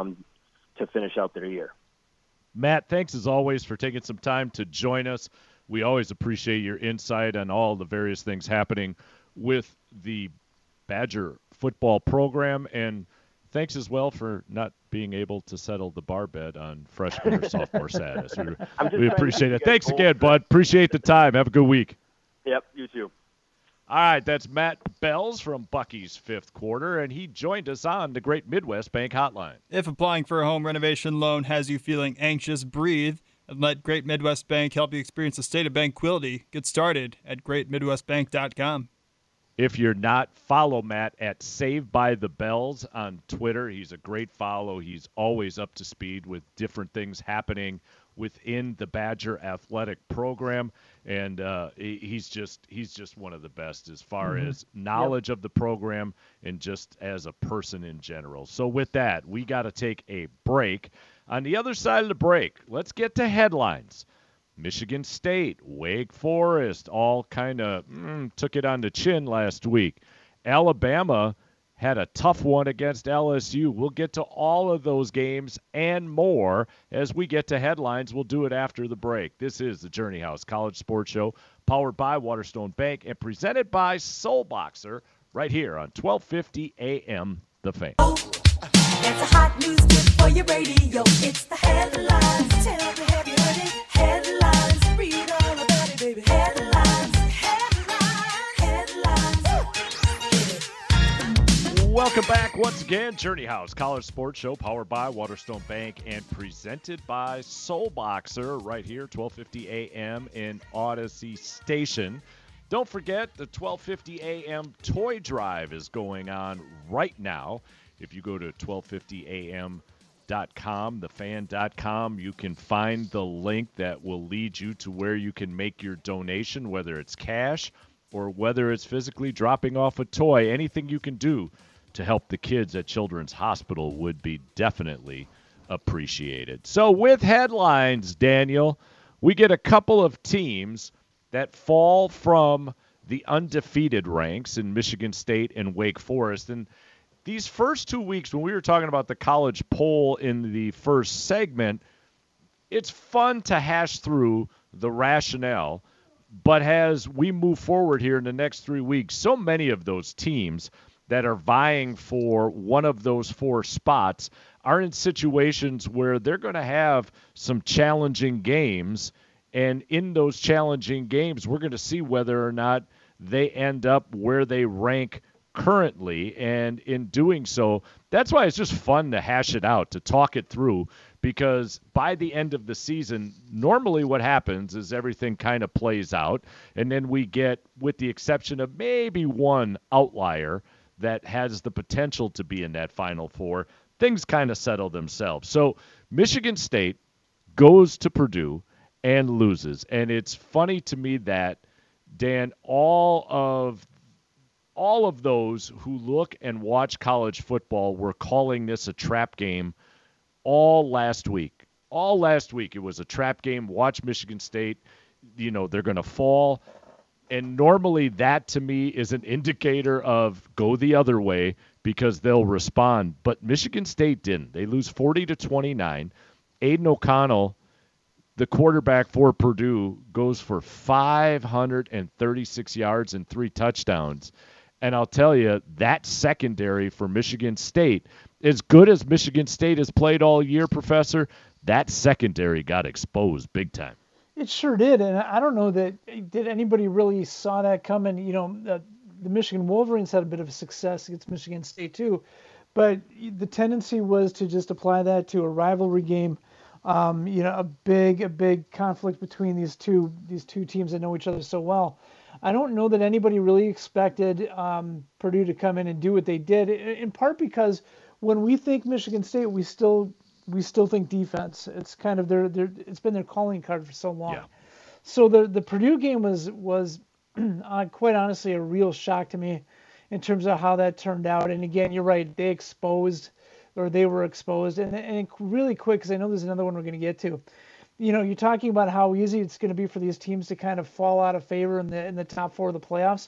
Speaker 4: to finish out their year.
Speaker 2: Matt, thanks as always for taking some time to join us. We always appreciate your insight on all the various things happening with the Badger football program, and thanks as well for not being able to settle the bar bet on freshman or sophomore status. We appreciate it. Thanks again, bud. Appreciate the time. Have a good week.
Speaker 4: Yep, you too.
Speaker 2: All right, that's Matt Bells from Bucky's Fifth Quarter, and he joined us on the Great Midwest Bank Hotline.
Speaker 5: If applying for a home renovation loan has you feeling anxious, breathe and let Great Midwest Bank help you experience a state of tranquility. Get started at greatmidwestbank.com.
Speaker 2: If you're not, follow Matt at Saved by the Bells on Twitter. He's a great follow. He's always up to speed with different things happening within the Badger athletic program, and he's just one of the best as far as knowledge of the program and just as a person in general. So with that, we got to take a break. On the other side of the break, let's get to headlines. Michigan State, Wake Forest, all kind of took it on the chin last week. Alabama had a tough one against LSU. We'll get to all of those games and more as we get to headlines. We'll do it after the break. This is the Journey House College Sports Show, powered by Waterstone Bank and presented by Soul Boxer, right here on 1250 AM The Fan.
Speaker 6: That's a hot news tip for your radio. It's the headlines. Tell me, have you heard it? Headlines. Read all about it, baby. Headlines. Headlines.
Speaker 2: Welcome back once again. Journey House College Sports Show, powered by Waterstone Bank and presented by Soul Boxer, right here, 1250 AM in Odyssey Station. Don't forget, the 1250 AM toy drive is going on right now. If you go to 1250am.com, thefan.com, you can find the link that will lead you to where you can make your donation, whether it's cash or whether it's physically dropping off a toy. Anything you can do to help the kids at Children's Hospital would be definitely appreciated. So with headlines, Daniel, we get a couple of teams that fall from the undefeated ranks in Michigan State and Wake Forest. And these first 2 weeks, when we were talking about the college poll in the first segment, it's fun to hash through the rationale. But as we move forward here in the next 3 weeks, so many of those teams that are vying for one of those four spots are in situations where they're going to have some challenging games. And in those challenging games, we're going to see whether or not they end up where they rank currently, and in doing so, that's why it's just fun to hash it out, to talk it through, because by the end of the season, normally what happens is everything kind of plays out, and then we get, with the exception of maybe one outlier that has the potential to be in that Final Four, things kind of settle themselves. So Michigan State goes to Purdue and loses, and it's funny to me that, Dan, all of those who look and watch college football were calling this a trap game all last week. All last week it was a trap game. Watch Michigan State. They're going to fall. And normally that, to me, is an indicator of go the other way because they'll respond. But Michigan State didn't. They lose 40-29. Aiden O'Connell, the quarterback for Purdue, goes for 536 yards and 3 touchdowns. And I'll tell you, that secondary for Michigan State, as good as Michigan State has played all year, Professor, that secondary got exposed big time.
Speaker 3: It sure did, and I don't know did anybody really saw that coming. The Michigan Wolverines had a bit of success against Michigan State too, but the tendency was to just apply that to a rivalry game. A big conflict between these two teams that know each other so well. I don't know that anybody really expected Purdue to come in and do what they did, in part because when we think Michigan State, we still think defense. It's kind of it's been their calling card for so long.
Speaker 2: Yeah.
Speaker 3: So the Purdue game was quite honestly a real shock to me in terms of how that turned out. And again, you're right, they were exposed, and really quick, because I know there's another one we're going to get to. You're talking about how easy it's going to be for these teams to kind of fall out of favor in the top four of the playoffs.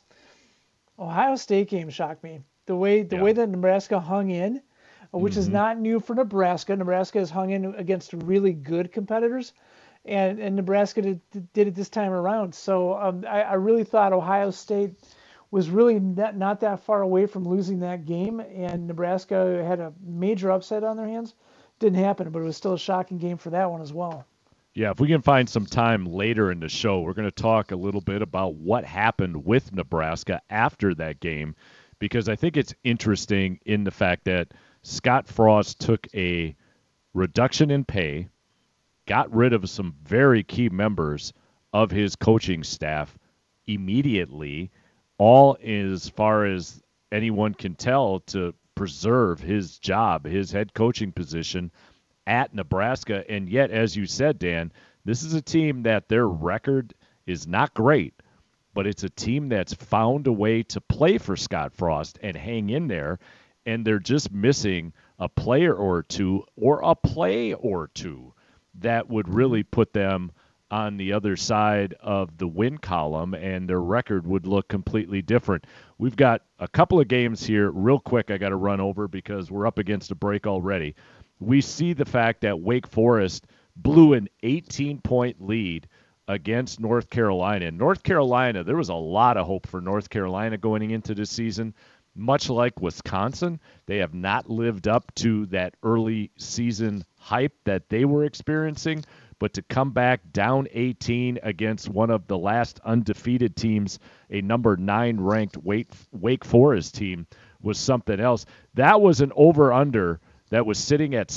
Speaker 3: Ohio State game shocked me. The way that Nebraska hung in, which is not new for Nebraska. Nebraska has hung in against really good competitors, and Nebraska did it this time around. So I really thought Ohio State was really not that far away from losing that game, and Nebraska had a major upset on their hands. Didn't happen, but it was still a shocking game for that one as well.
Speaker 2: Yeah, if we can find some time later in the show, we're going to talk a little bit about what happened with Nebraska after that game, because I think it's interesting in the fact that Scott Frost took a reduction in pay, got rid of some very key members of his coaching staff immediately, all as far as anyone can tell, to preserve his job, his head coaching position at Nebraska. And yet, as you said, Dan, this is a team that their record is not great, but it's a team that's found a way to play for Scott Frost and hang in there, and they're just missing a player or two or a play or two that would really put them on the other side of the win column, and their record would look completely different. We've got a couple of games here real quick I got to run over because we're up against a break already. We see the fact that Wake Forest blew an 18-point lead against North Carolina. In North Carolina, there was a lot of hope for North Carolina going into the season. Much like Wisconsin, they have not lived up to that early season hype that they were experiencing. But to come back down 18 against one of the last undefeated teams, a number 9 ranked Wake Forest team, was something else. That was an over-under that was sitting at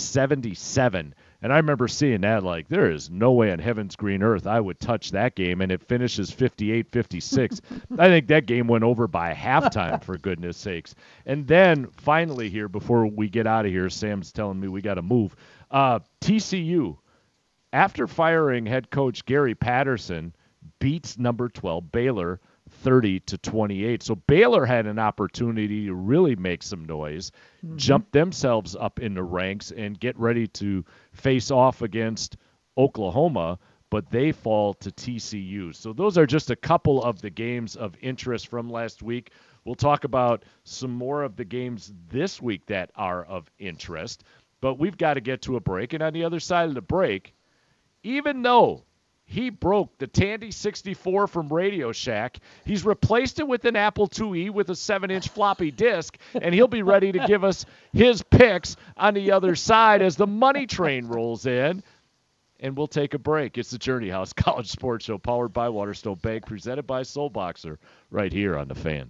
Speaker 2: 77. And I remember seeing that like, there is no way on heaven's green earth I would touch that game, and it finishes 58-56. I think that game went over by halftime, for goodness sakes. And then finally here, before we get out of here, Sam's telling me we got to move. TCU, after firing head coach Gary Patterson, beats number 12 Baylor 30-28. So Baylor had an opportunity to really make some noise, jump themselves up in the ranks, and get ready to face off against Oklahoma, but they fall to TCU. So those are just a couple of the games of interest from last week. We'll talk about some more of the games this week that are of interest, but we've got to get to a break. And on the other side of the break, even though he broke the Tandy 64 from Radio Shack, he's replaced it with an Apple IIe with a 7-inch floppy disk, and he'll be ready to give us his picks on the other side as the money train rolls in. And we'll take a break. It's the Journey House College Sports Show, powered by Waterstone Bank, presented by Soul Boxer, right here on The Fan.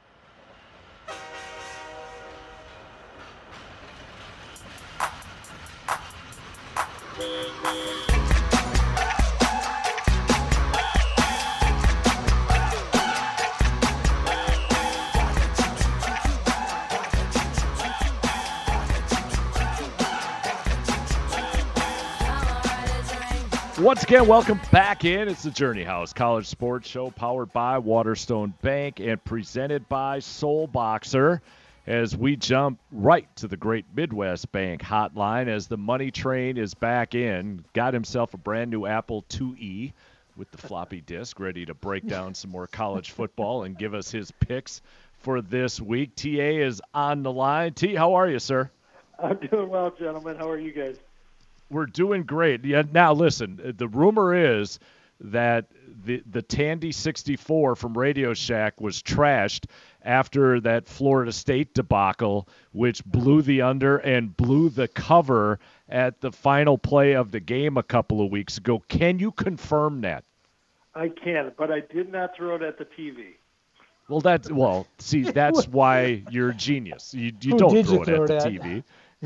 Speaker 2: Once again, welcome back in. It's the Journey House College Sports Show, powered by Waterstone Bank and presented by Soul Boxer, as we jump right to the Great Midwest Bank hotline as the money train is back in. Got himself a brand new Apple IIe with the floppy disk, ready to break down some more college football and give us his picks for this week. TA is on the line. T, how are you, sir?
Speaker 7: I'm doing well, gentlemen. How are you guys?
Speaker 2: We're doing great. Yeah. Now, listen, the rumor is that the Tandy 64 from Radio Shack was trashed after that Florida State debacle, which blew the under and blew the cover at the final play of the game a couple of weeks ago. Can you confirm that?
Speaker 7: I can, but I did not throw it at the TV.
Speaker 2: Well, see, that's why you're a genius. You don't throw it at the TV.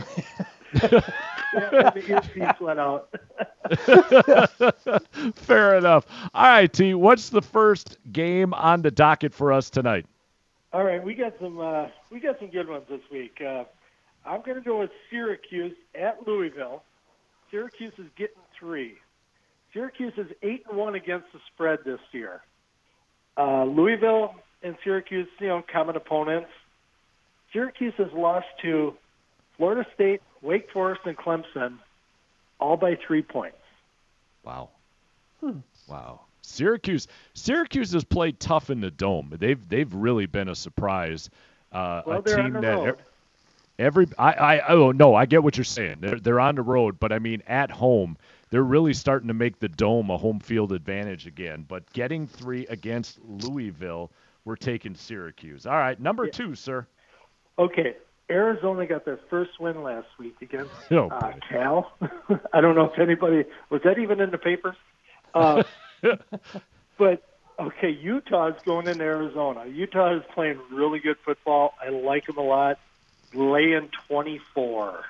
Speaker 7: Yeah, the earpiece went out.
Speaker 2: Fair enough. All right, T, what's the first game on the docket for us tonight?
Speaker 7: All right, we got some good ones this week. I'm going to go with Syracuse at Louisville. Syracuse is getting 3. Syracuse is 8-1 against the spread this year. Louisville and Syracuse, common opponents. Syracuse has lost to Florida State, Wake Forest, and Clemson, all by 3 points.
Speaker 2: Wow. Wow. Syracuse has played tough in the Dome. They've really been a surprise. A
Speaker 7: they're
Speaker 2: team
Speaker 7: on the
Speaker 2: that
Speaker 7: road.
Speaker 2: I get what you're saying. They're on the road, but I mean at home, they're really starting to make the Dome a home field advantage again. But getting 3 against Louisville, we're taking Syracuse. All right, number 2, sir.
Speaker 7: Okay. Arizona got their first win last week against Cal. I don't know if anybody – was that even in the papers? But, okay, Utah's going into Arizona. Utah is playing really good football. I like them a lot. Laying 24.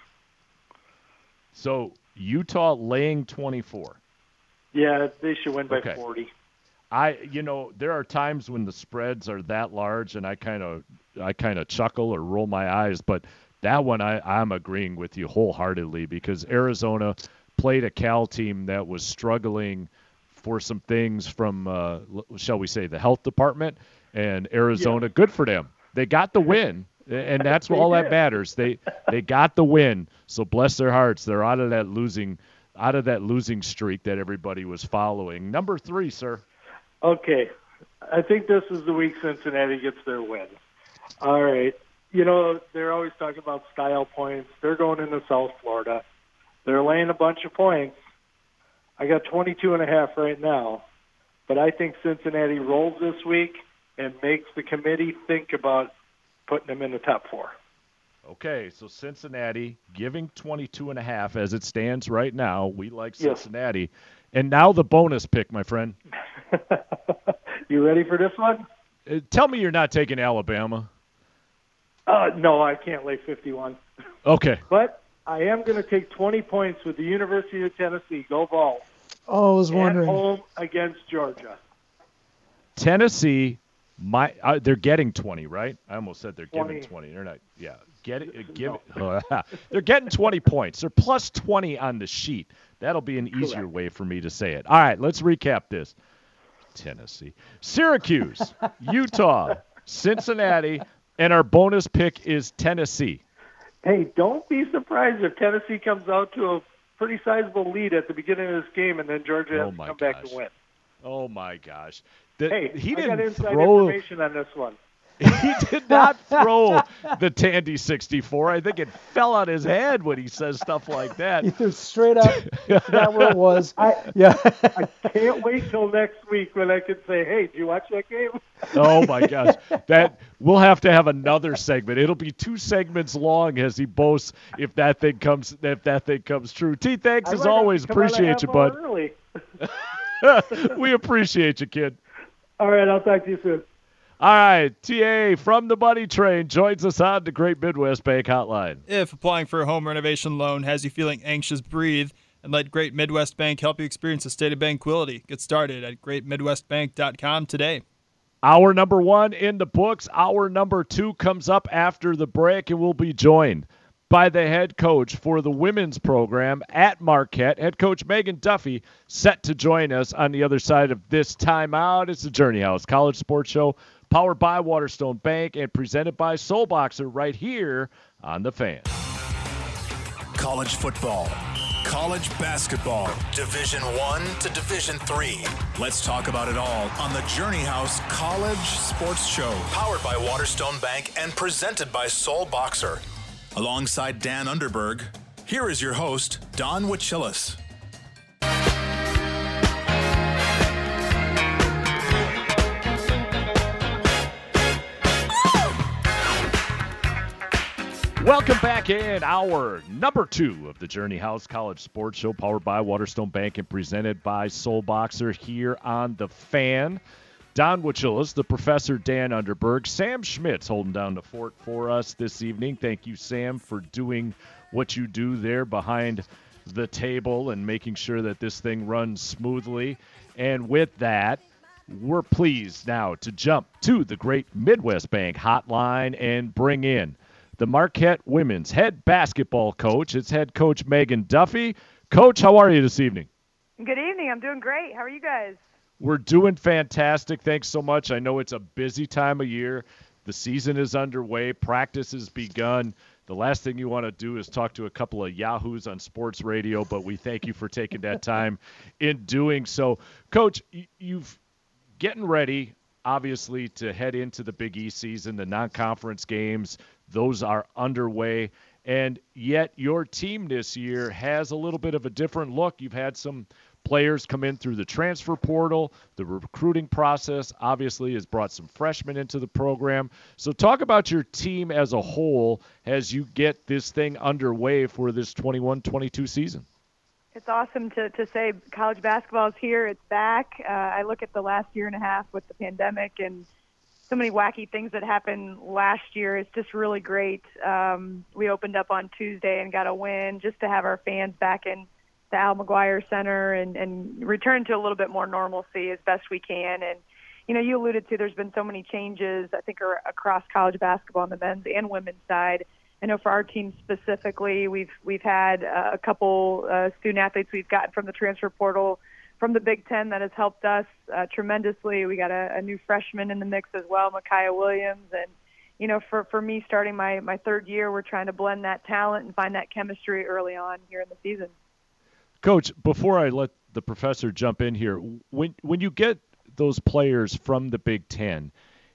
Speaker 2: So Utah laying 24.
Speaker 7: Yeah, they should win by 40.
Speaker 2: There are times when the spreads are that large, and I kind of chuckle or roll my eyes, but that one I'm agreeing with you wholeheartedly because Arizona played a Cal team that was struggling for some things from, shall we say, the health department, and Arizona, good for them. They got the win, and that's all that matters. They got the win, so bless their hearts. They're out of that losing streak that everybody was following. Number 3, sir.
Speaker 7: Okay, I think this is the week Cincinnati gets their win. All right. They're always talking about style points. They're going into South Florida. They're laying a bunch of points. I got 22.5 right now, but I think Cincinnati rolls this week and makes the committee think about putting them in the top 4.
Speaker 2: Okay, so Cincinnati giving 22.5 as it stands right now. We like Cincinnati. Yes. And now the bonus pick, my friend.
Speaker 7: You ready for this one?
Speaker 2: Tell me you're not taking Alabama.
Speaker 7: No, I can't lay 51.
Speaker 2: Okay.
Speaker 7: But I am going to take 20 points with the University of Tennessee. Go Vols.
Speaker 3: Oh, I was wondering.
Speaker 7: At home against Georgia.
Speaker 2: Tennessee, they're getting 20, right? I almost said they're giving 20. They're not. Yeah. They're getting 20 points. They're plus 20 on the sheet. That'll be an easier way for me to say it. All right, let's recap this. Tennessee, Syracuse, Utah, Cincinnati, and our bonus pick is Tennessee.
Speaker 7: Hey, don't be surprised if Tennessee comes out to a pretty sizable lead at the beginning of this game, and then Georgia has to come back to win.
Speaker 2: Oh, my gosh.
Speaker 7: He
Speaker 2: I
Speaker 7: got inside information on this one.
Speaker 2: He did not throw the Tandy 64. I think it fell on his head when he says stuff like that.
Speaker 3: He threw straight up. Forgot where it was.
Speaker 7: I can't wait till next week when I can say, "Hey, did you watch that game?"
Speaker 2: Oh my gosh, we'll have to have another segment. It'll be 2 segments long as he boasts if that thing comes true. T, thanks as always. Appreciate you, bud. We appreciate you, kid.
Speaker 7: All right, I'll talk to you soon.
Speaker 2: All right, TA from the Money Train joins us on the Great Midwest Bank Hotline.
Speaker 5: If applying for a home renovation loan has you feeling anxious, breathe and let Great Midwest Bank help you experience a state of tranquility. Get started at greatmidwestbank.com today.
Speaker 2: Hour number 1 in the books. Hour number 2 comes up after the break, and we'll be joined by the head coach for the women's program at Marquette, head coach Megan Duffy, set to join us on the other side of this timeout. It's the Journey House College Sports Show, powered by Waterstone Bank and presented by Soul Boxer right here on The Fan.
Speaker 1: College football, college basketball, Division I to Division III. Let's talk about it all on the Journey House College Sports Show, powered by Waterstone Bank and presented by Soul Boxer. Alongside Dan Underberg, here is your host, Don Wachillis.
Speaker 2: Welcome back in hour number 2 of the Journey House College Sports Show, powered by Waterstone Bank and presented by Soul Boxer here on The Fan. Don Wachillas, the Professor Dan Underberg, Sam Schmitz holding down the fort for us this evening. Thank you, Sam, for doing what you do there behind the table and making sure that this thing runs smoothly. And with that, we're pleased now to jump to the Great Midwest Bank hotline and bring in the Marquette women's head basketball coach. It's head coach Megan Duffy. Coach, how are you this evening?
Speaker 8: Good evening. I'm doing great. How are you guys?
Speaker 2: We're doing fantastic. Thanks so much. I know it's a busy time of year. The season is underway. Practice has begun. The last thing you want to do is talk to a couple of yahoos on sports radio, but we thank you for taking that time in doing so. Coach, you've getting ready, obviously, to head into the Big East season, the non-conference games. Those are underway, and yet your team this year has a little bit of a different look. You've had some players come in through the transfer portal. The recruiting process obviously has brought some freshmen into the program. So talk about your team as a whole as you get this thing underway for this 21-22 season.
Speaker 8: It's awesome to say college basketball is here. It's back. I look at the last year and a half with the pandemic and so many wacky things that happened last year. It's just really great. We opened up on Tuesday and got a win just to have our fans back in the Al McGuire Center and return to a little bit more normalcy as best we can. And, you know, you alluded to there's been so many changes, I think, across college basketball on the men's and women's side. I know for our team specifically, we've had a couple student athletes we've gotten from the transfer portal from the Big Ten that has helped us tremendously. We got a new freshman in the mix as well, Micaiah Williams. And, you know, for me starting my third year, we're trying to blend that talent and find that chemistry early on here in the season.
Speaker 2: Coach, before I let the professor jump in here, when you get those players from the Big Ten,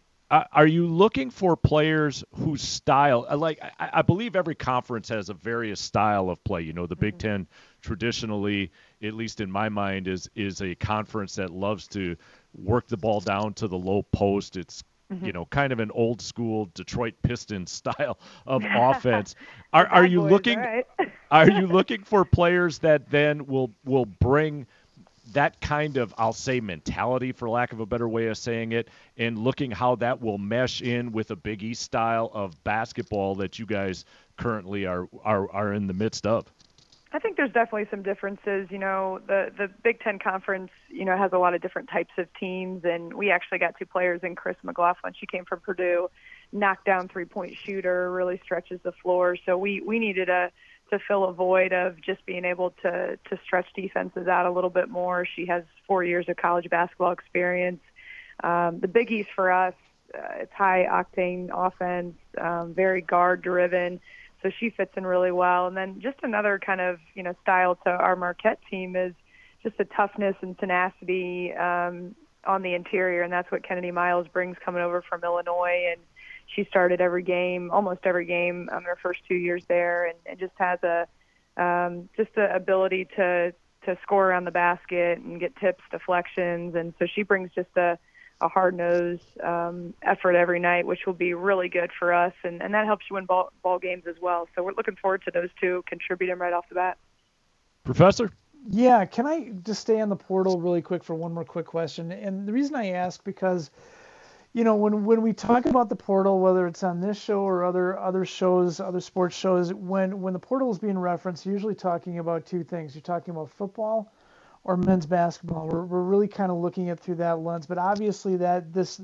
Speaker 2: are you looking for players whose style, like I believe every conference has a various style of play. You know, the Big Ten traditionally, at least in my mind, is a conference that loves to work the ball down to the low post. It's you know, kind of an old school Detroit Pistons style of offense. Are you looking?
Speaker 8: Right.
Speaker 2: Are you looking for players that then will bring that kind of, I'll say, mentality, for lack of a better way of saying it, and looking how that will mesh in with a Big East style of basketball that you guys currently are in the midst of?
Speaker 8: I think there's definitely some differences. You know, the Big Ten Conference, you know, has a lot of different types of teams, and we actually got 2 players in Chris McLaughlin. She came from Purdue, knockdown three-point shooter, really stretches the floor. So we needed to fill a void of just being able to stretch defenses out a little bit more. She has 4 years of college basketball experience. The Big East for us, it's high-octane offense, very guard-driven. So she fits in really well. And then just another kind of, you know, style to our Marquette team is just the toughness and tenacity on the interior, and that's what Kennedy Miles brings coming over from Illinois. And she started almost every game her first 2 years there, and just has just the ability to score around the basket and get tips, deflections. And so she brings just a hard-nosed effort every night, which will be really good for us, and that helps you win ball games as well. So we're looking forward to those 2 contributing right off the bat.
Speaker 2: Professor?
Speaker 3: Yeah, can I just stay on the portal really quick for one more quick question? And the reason I ask, because, you know, when we talk about the portal, whether it's on this show or other shows, other sports shows, when the portal is being referenced, you're usually talking about 2 things. You're talking about football or men's basketball. We're really kind of looking at through that lens, but obviously that this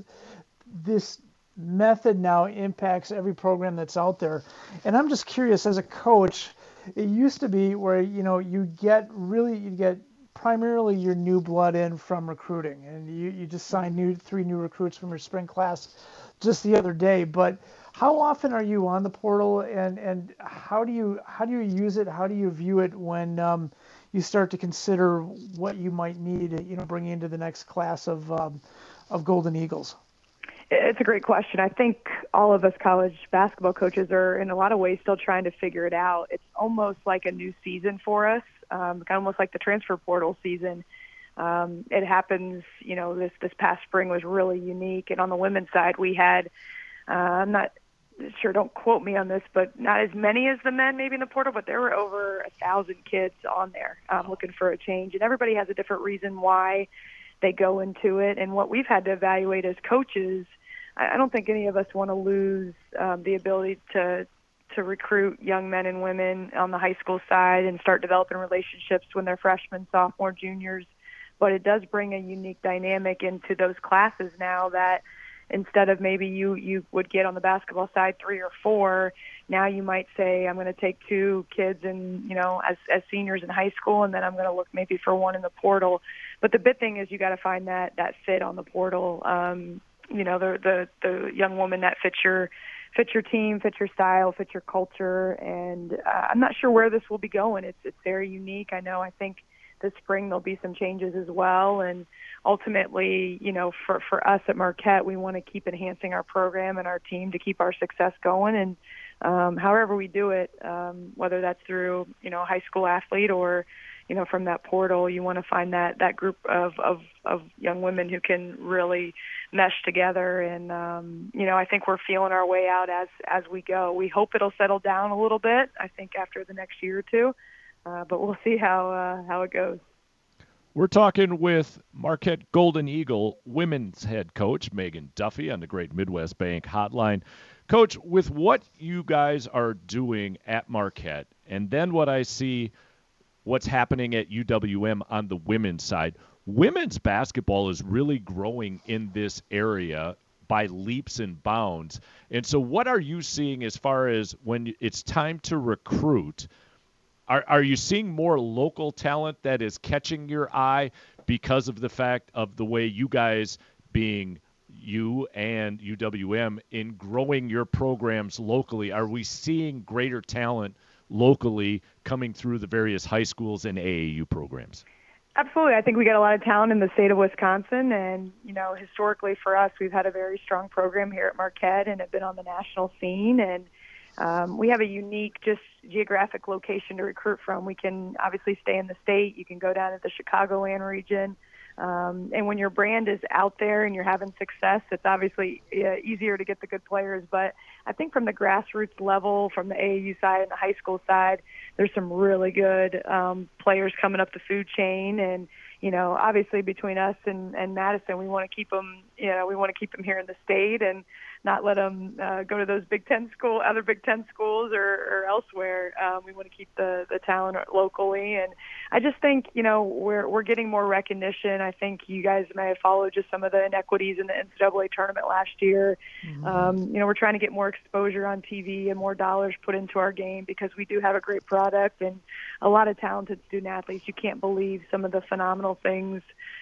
Speaker 3: method now impacts every program that's out there. And I'm just curious, as a coach, it used to be where, you know, you get primarily your new blood in from recruiting, and you just signed 3 new recruits from your spring class just the other day. But how often are you on the portal, and how do you use it? How do you view it when you start to consider what you might need, you know, bringing into the next class of Golden Eagles?
Speaker 8: It's a great question. I think all of us college basketball coaches are in a lot of ways still trying to figure it out. It's almost like a new season for us, almost like the transfer portal season. It happens, you know, this past spring was really unique. And on the women's side, we had, I'm not sure, don't quote me on this, but not as many as the men maybe in the portal, but there were over 1,000 kids on there looking for a change. And everybody has a different reason why they go into it. And what we've had to evaluate as coaches, I don't think any of us want to lose the ability to recruit young men and women on the high school side and start developing relationships when they're freshmen, sophomore, juniors. But it does bring a unique dynamic into those classes now that instead of maybe you would get on the basketball side 3 or 4, now you might say, I'm going to take 2 kids and, as seniors in high school, and then I'm going to look maybe for 1 in the portal. But the big thing is you got to find that fit on the portal. The young woman that fits your team, fits your style, fits your culture. And I'm not sure where this will be going. It's very unique. I think this spring there'll be some changes as well. And ultimately, for us at Marquette, we want to keep enhancing our program and our team to keep our success going. And however we do it, whether that's through, a high school athlete or, from that portal, you want to find that group of young women who can really mesh together. And, I think we're feeling our way out as we go. We hope it'll settle down a little bit, I think, after the next year or two. But we'll see how it goes.
Speaker 2: We're talking with Marquette Golden Eagle women's head coach Megan Duffy on the Great Midwest Bank Hotline. Coach, with what you guys are doing at Marquette, and then what I see what's happening at UWM on the women's side, women's basketball is really growing in this area by leaps and bounds. And so what are you seeing as far as when it's time to recruit? Are you seeing more local talent that is catching your eye because of the fact of the way you guys, being you and UWM, in growing your programs locally? Are we seeing greater talent locally coming through the various high schools and AAU programs?
Speaker 8: Absolutely. I think we got a lot of talent in the state of Wisconsin. And, historically for us, we've had a very strong program here at Marquette and have been on the national scene. And we have a unique just geographic location to recruit from. We can obviously stay in the state. You can go down to the Chicagoland region. And when your brand is out there and you're having success, it's obviously easier to get the good players. But I think from the grassroots level, from the AAU side and the high school side, there's some really good players coming up the food chain. And, obviously between us and Madison, we want to keep them, we want to keep them here in the state and not let them go to those other Big Ten schools or elsewhere. We want to keep the talent locally. And I just think, we're getting more recognition. I think you guys may have followed just some of the inequities in the NCAA tournament last year. Mm-hmm. We're trying to get more exposure on TV and more dollars put into our game because we do have a great product and a lot of talented student athletes. You can't believe some of the phenomenal things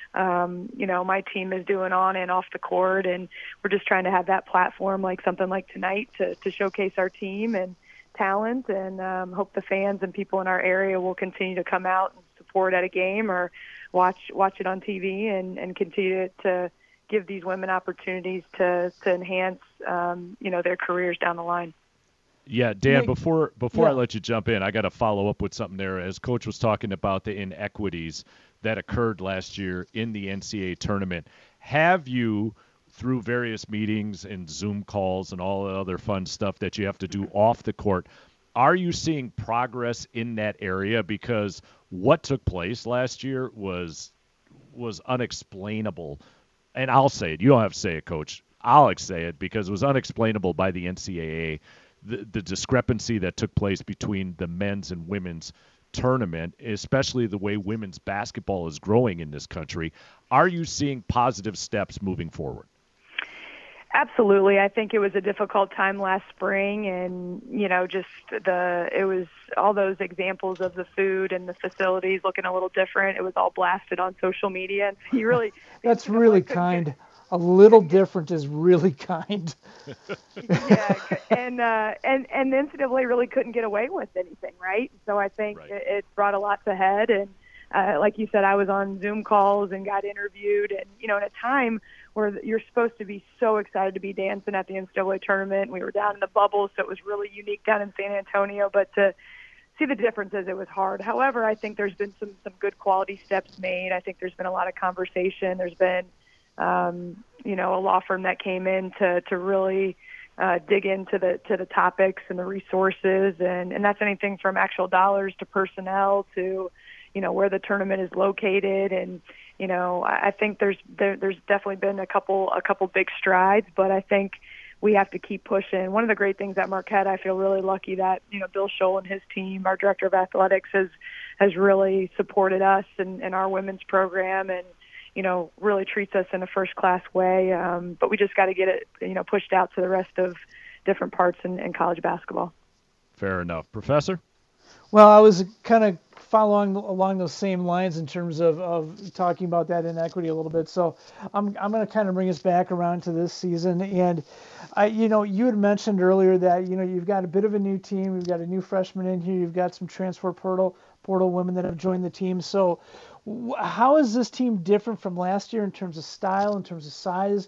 Speaker 8: my team is doing on and off the court, and we're just trying to have that platform like something like tonight to showcase our team and talent, and hope the fans and people in our area will continue to come out and support at a game or watch it on TV and continue to give these women opportunities to enhance their careers down the line.
Speaker 2: Yeah, Dan, before I let you jump in, I got to follow up with something there. As Coach was talking about the inequities that occurred last year in the NCAA tournament, have you, through various meetings and Zoom calls and all the other fun stuff that you have to do off the court, are you seeing progress in that area? Because what took place last year was unexplainable. And I'll say it. You don't have to say it, Coach. I'll say it because it was unexplainable by the NCAA. The discrepancy that took place between the men's and women's tournament, especially the way women's basketball is growing in this country. Are you seeing positive steps moving forward?
Speaker 8: Absolutely. I think it was a difficult time last spring, and it was all those examples of the food and the facilities looking a little different. It was all blasted on social media, and you really
Speaker 3: that's really kind. A little different is really kind.
Speaker 8: Yeah, and the NCAA really couldn't get away with anything, right? So I think it brought a lot to head. And like you said, I was on Zoom calls and got interviewed. And, at a time where you're supposed to be so excited to be dancing at the NCAA tournament, we were down in the bubble, so it was really unique down in San Antonio. But to see the differences, it was hard. However, I think there's been some good quality steps made. I think there's been a lot of conversation. There's been a law firm that came in to really dig into the topics and the resources, and that's anything from actual dollars to personnel to, where the tournament is located. And, I think there's definitely been a couple big strides, but I think we have to keep pushing. One of the great things at Marquette, I feel really lucky that, Bill Scholl and his team, our director of athletics, has really supported us and our women's program, and, really treats us in a first-class way. But we just got to get it, pushed out to the rest of different parts in college basketball.
Speaker 2: Fair enough. Professor?
Speaker 3: Well, I was kind of following along those same lines in terms of talking about that inequity a little bit. So I'm going to kind of bring us back around to this season. And you had mentioned earlier that, you've got a bit of a new team. You've got a new freshman in here. You've got some transfer portal women that have joined the team. So how is this team different from last year in terms of style, in terms of size?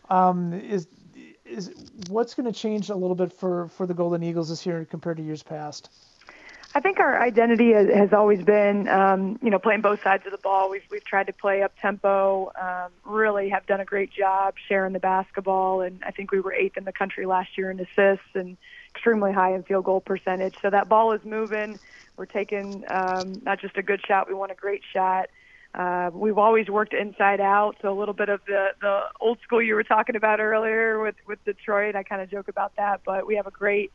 Speaker 3: Is what's going to change a little bit for the Golden Eagles this year compared to years past?
Speaker 8: I think our identity has always been, playing both sides of the ball. We've tried to play up tempo, really have done a great job sharing the basketball, and I think we were 8th in the country last year in assists and extremely high in field goal percentage. So that ball is moving. We're taking not just a good shot, we want a great shot. We've always worked inside out, so a little bit of the old school you were talking about earlier with Detroit. I kind of joke about that, but we have a great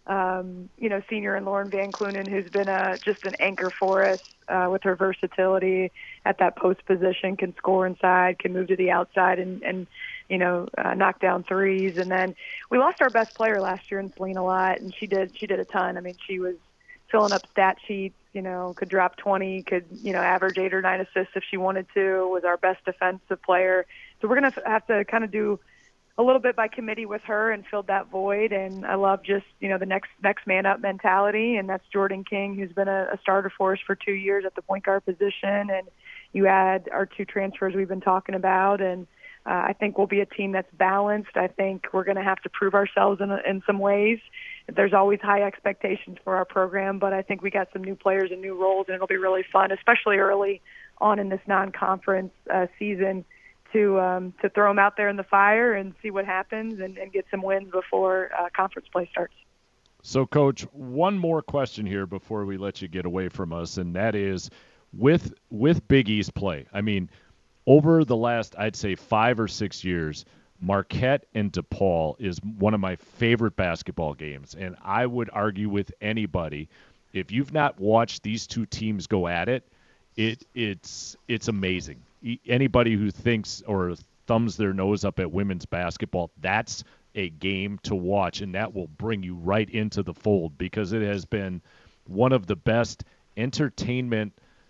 Speaker 8: senior in Lauren Van Clunen, who's been just an anchor for us with her versatility at that post position, can score inside, can move to the outside and knock down threes. And then we lost our best player last year in Selena Lott, and she did a ton. I mean, she was filling up stat sheets, could drop 20, could, average 8 or 9 assists if she wanted to, was our best defensive player. So we're going to have to kind of do a little bit by committee with her and filled that void. And I love just, the next man up mentality. And that's Jordan King, who's been a starter for us for 2 years at the point guard position. And you add our 2 transfers we've been talking about. And I think we'll be a team that's balanced. I think we're going to have to prove ourselves in some ways. There's always high expectations for our program, but I think we got some new players and new roles, and it'll be really fun, especially early on in this non-conference season, to throw them out there in the fire and see what happens and get some wins before conference play starts.
Speaker 2: So, Coach, one more question here before we let you get away from us, and that is with Big East play. I mean, over the last, I'd say, 5 or 6 years, Marquette and DePaul is one of my favorite basketball games, and I would argue with anybody, if you've not watched these two teams go at it, it's amazing. Anybody who thinks or thumbs their nose up at women's basketball, that's a game to watch, and that will bring you right into the fold because it has been one of the best entertainment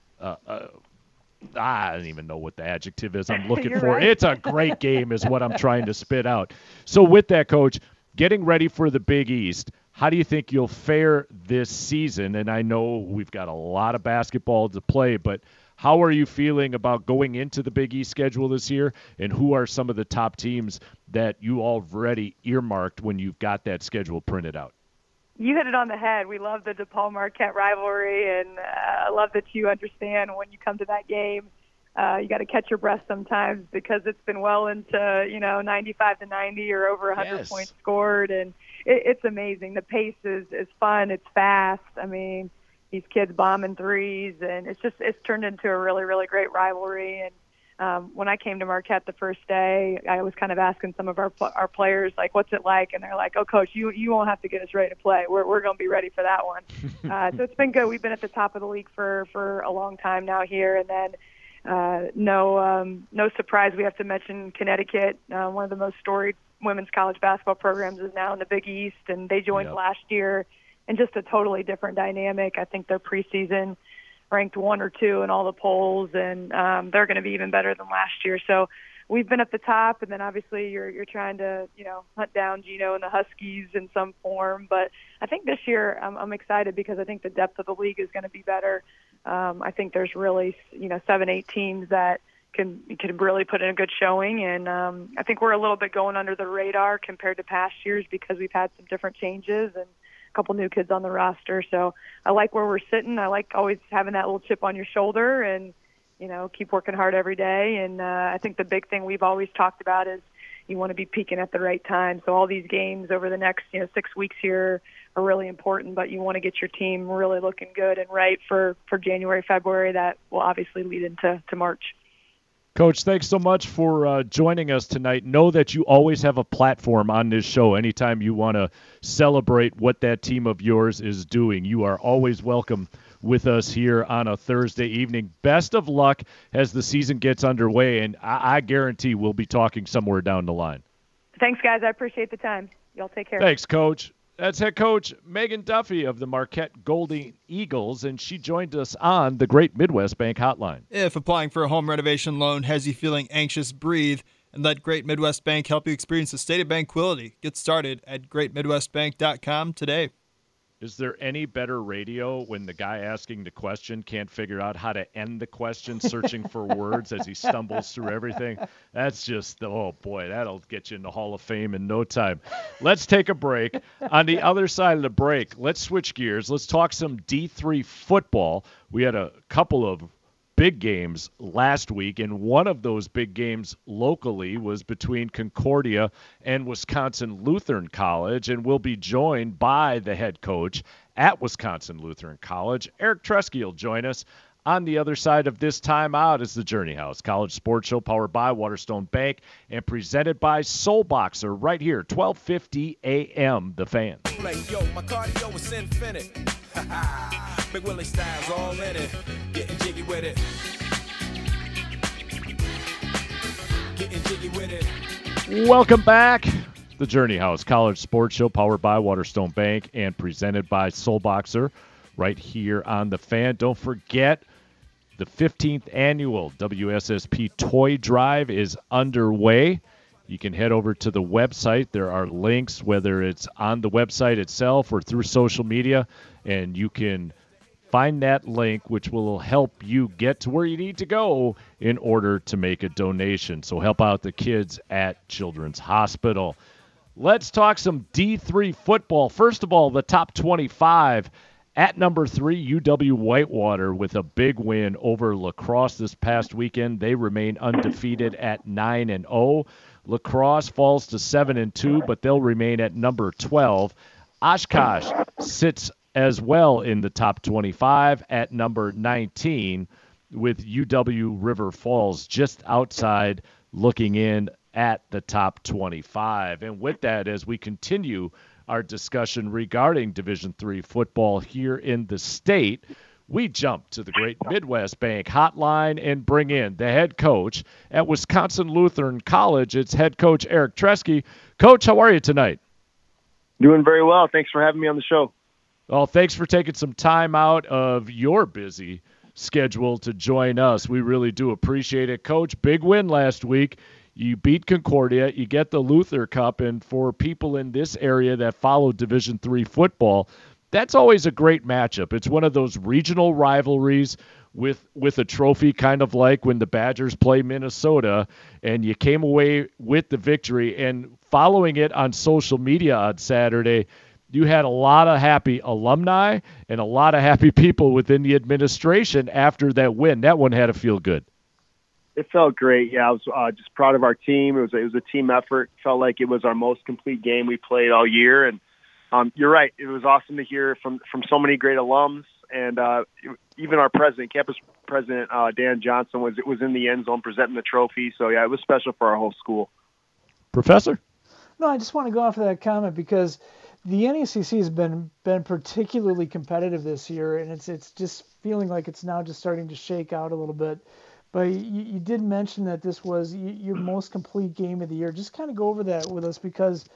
Speaker 2: I don't even know what the adjective is I'm looking for.
Speaker 8: Right.
Speaker 2: It's a great game is what I'm trying to spit out. So with that, Coach, getting ready for the Big East, how do you think you'll fare this season? And I know we've got a lot of basketball to play, but how are you feeling about going into the Big East schedule this year? And who are some of the top teams that you already earmarked when you've got that schedule printed out?
Speaker 8: You hit it on the head. We love the DePaul Marquette rivalry, and I love that you understand when you come to that game, you got to catch your breath sometimes because it's been well into 95-90 or over 100 points scored, and it's amazing. The pace is fun. It's fast. I mean, these kids bombing threes, and it's turned into a really, really great rivalry. And when I came to Marquette the first day, I was kind of asking some of our players, like, what's it like? And they're like, oh, Coach, you won't have to get us ready to play. We're going to be ready for that one. So it's been good. We've been at the top of the league for a long time now here. And then no surprise, we have to mention Connecticut, one of the most storied women's college basketball programs is now in the Big East, and they joined last year, and just a totally different dynamic. I think their preseason ranked 1 or 2 in all the polls, and they're going to be even better than last year. So we've been at the top, and then obviously you're trying to hunt down Gino and the Huskies in some form. But I think this year I'm excited because I think the depth of the league is going to be better. I think there's really 7-8 teams that can really put in a good showing, and I think we're a little bit going under the radar compared to past years because we've had some different changes and couple new kids on the roster. So I like where we're sitting. I like always having that little chip on your shoulder and, keep working hard every day. And I think the big thing we've always talked about is, you want to be peaking at the right time. So all these games over the next 6 weeks here are really important, but you want to get your team really looking good and right for January, February. That will obviously lead into March.
Speaker 2: Coach, thanks so much for joining us tonight. Know that you always have a platform on this show anytime you want to celebrate what that team of yours is doing. You are always welcome with us here on a Thursday evening. Best of luck as the season gets underway, and I guarantee we'll be talking somewhere down the line.
Speaker 8: Thanks, guys. I appreciate the time. Y'all take care.
Speaker 2: Thanks, Coach. That's head coach Megan Duffy of the Marquette Golden Eagles, and she joined us on the Great Midwest Bank Hotline.
Speaker 5: If applying for a home renovation loan has you feeling anxious, breathe and let Great Midwest Bank help you experience the state of banquility. Get started at greatmidwestbank.com today.
Speaker 2: Is there any better radio when the guy asking the question can't figure out how to end the question, searching for words as he stumbles through everything? That's just, oh boy, that'll get you in the Hall of Fame in no time. Let's take a break. On the other side of the break, let's switch gears. Let's talk some D3 football. We had a couple of big games last week, and one of those big games locally was between Concordia and Wisconsin Lutheran College, and we'll be joined by the head coach at Wisconsin Lutheran College. Eric Tresky will join us on the other side of this timeout. Is the Journey House College Sports Show, powered by Waterstone Bank and presented by Soul Boxer, right here, 1250 a.m. The Fan.
Speaker 9: Like, yo, my cardio is infinite. Big Willie style's all in it. Getting jiggy with it. Getting jiggy with it.
Speaker 2: Welcome back. The Journey House College Sports Show, powered by Waterstone Bank and presented by Soul Boxer, right here on The Fan. Don't forget, the 15th annual WSSP Toy Drive is underway. You can head over to the website. There are links, whether it's on the website itself or through social media, and you can find that link, which will help you get to where you need to go in order to make a donation. So help out the kids at Children's Hospital. Let's talk some D3 football. First of all, the top 25. At number 3, UW Whitewater with a big win over La Crosse this past weekend. They remain undefeated at 9-0. La Crosse falls to 7-2, but they'll remain at number 12. Oshkosh sits as well in the top 25 at number 19, with UW River Falls just outside looking in at the top 25. And with that, as we continue our discussion regarding Division III football here in the state, we jump to the Great Midwest Bank Hotline and bring in the head coach at Wisconsin Lutheran College. It's head coach Eric Tresky. Coach, how are you tonight?
Speaker 10: Doing very well. Thanks for having me on the show.
Speaker 2: Well, thanks for taking some time out of your busy schedule to join us. We really do appreciate it. Coach, big win last week. You beat Concordia. You get the Luther Cup. And for people in this area that follow Division III football, that's always a great matchup. It's one of those regional rivalries with a trophy, kind of like when the Badgers play Minnesota, and you came away with the victory. And following it on social media on Saturday, you had a lot of happy alumni and a lot of happy people within the administration after that win. That one had to feel good.
Speaker 10: It felt great. Yeah, I was just proud of our team. It was a team effort. Felt like it was our most complete game we played all year. And you're right. It was awesome to hear from so many great alums. And even our president, campus president, Dan Johnson, was in the end zone presenting the trophy. So, yeah, it was special for our whole school.
Speaker 2: Professor?
Speaker 3: No, I just want to go off of that comment because the NECC has been particularly competitive this year, and it's just feeling like it's now just starting to shake out a little bit. But you did mention that this was your most complete game of the year. Just kind of go over that with us because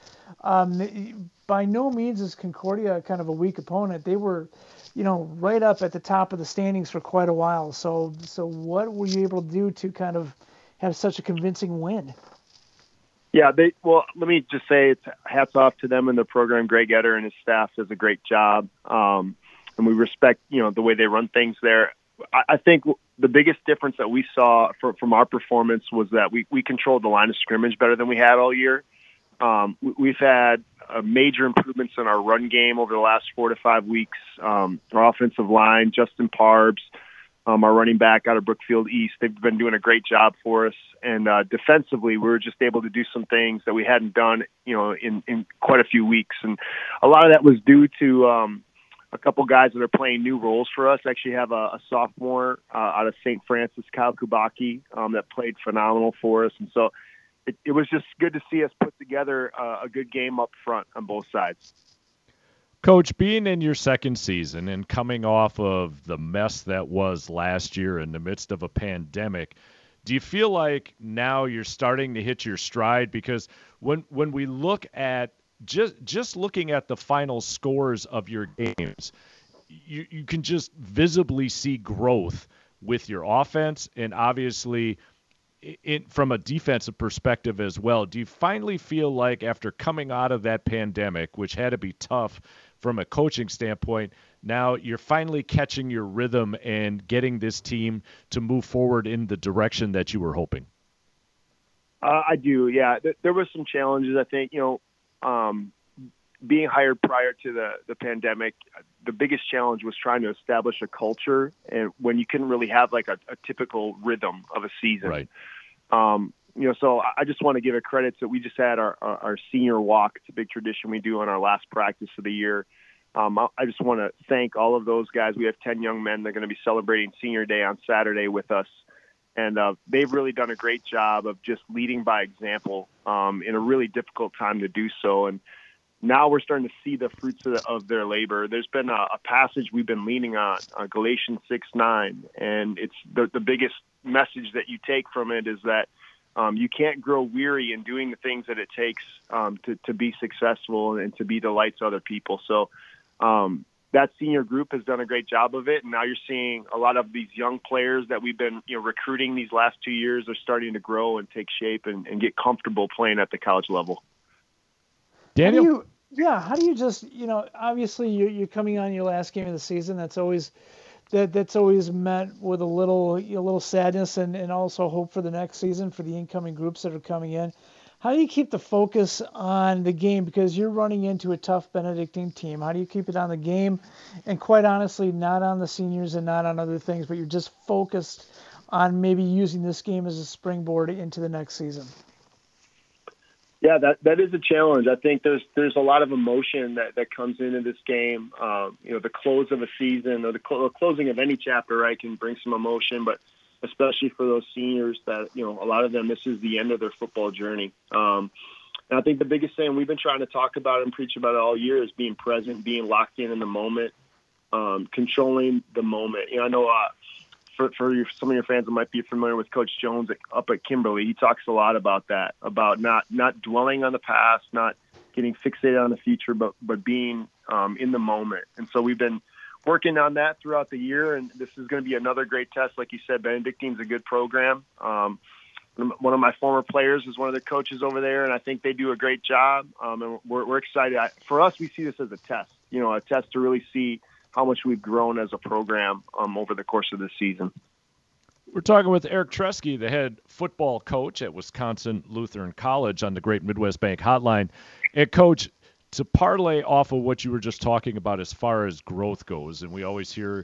Speaker 3: by no means is Concordia kind of a weak opponent. They were, right up at the top of the standings for quite a while. So what were you able to do to kind of have such a convincing win?
Speaker 10: Yeah, let me just say it's hats off to them and the program. Greg Etter and his staff does a great job, and we respect the way they run things there. I think the biggest difference that we saw from our performance was that we controlled the line of scrimmage better than we had all year. We've had major improvements in our run game over the last 4 to 5 weeks. Our offensive line, Justin Parbs, our running back out of Brookfield East. They've been doing a great job for us. And defensively, we were just able to do some things that we hadn't done, in quite a few weeks. And a lot of that was due to a couple guys that are playing new roles for us. I actually have a sophomore out of St. Francis, Kyle Kubaki, that played phenomenal for us. And so it was just good to see us put together a good game up front on both sides.
Speaker 2: Coach, being in your second season and coming off of the mess that was last year in the midst of a pandemic, do you feel like now you're starting to hit your stride? Because when we look at just looking at the final scores of your games, you can just visibly see growth with your offense and obviously from a defensive perspective as well. Do you finally feel like after coming out of that pandemic, which had to be tough from a coaching standpoint, now you're finally catching your rhythm and getting this team to move forward in the direction that you were hoping?
Speaker 10: I do, yeah. There were some challenges, I think, being hired prior to the pandemic, the biggest challenge was trying to establish a culture, and when you couldn't really have like a typical rhythm of a season.
Speaker 2: Right.
Speaker 10: So I just want to give a credit that we just had our senior walk. It's a big tradition we do on our last practice of the year. I just want to thank all of those guys. We have 10 young men that are going to be celebrating senior day on Saturday with us. And they've really done a great job of just leading by example in a really difficult time to do so. And now we're starting to see the fruits of their labor. There's been a passage we've been leaning on, Galatians 6:9, and it's the biggest message that you take from it is that you can't grow weary in doing the things that it takes to be successful and to be the light to other people. So that senior group has done a great job of it, and now you're seeing a lot of these young players that we've been recruiting these last 2 years are starting to grow and take shape and get comfortable playing at the college level.
Speaker 2: Daniel?
Speaker 3: How do you just, obviously you're coming on your last game of the season. That's always met with a little sadness and also hope for the next season for the incoming groups that are coming in. How do you keep the focus on the game? Because you're running into a tough Benedictine team. How do you keep it on the game? And quite honestly, not on the seniors and not on other things, but you're just focused on maybe using this game as a springboard into the next season.
Speaker 10: Yeah, that is a challenge. I think there's a lot of emotion that comes into this game. The close of a season or the closing of any chapter, right, can bring some emotion, but especially for those seniors that, a lot of them, this is the end of their football journey. And I think the biggest thing we've been trying to talk about and preach about it all year is being present, being locked in the moment, controlling the moment. I know for some of your fans that might be familiar with Coach Jones up at Kimberly, he talks a lot about that, about not dwelling on the past, not getting fixated on the future, but being in the moment. And so we've been working on that throughout the year, and this is going to be another great test. Like you said, Benedictine's a good program. One of my former players is one of the coaches over there, and I think they do a great job. And we're excited. For us, we see this as a test, a test to really see how much we've grown as a program over the course of this season.
Speaker 2: We're talking with Eric Tresky, the head football coach at Wisconsin Lutheran College on the Great Midwest Bank Hotline. And, Coach, to parlay off of what you were just talking about as far as growth goes, and we always hear,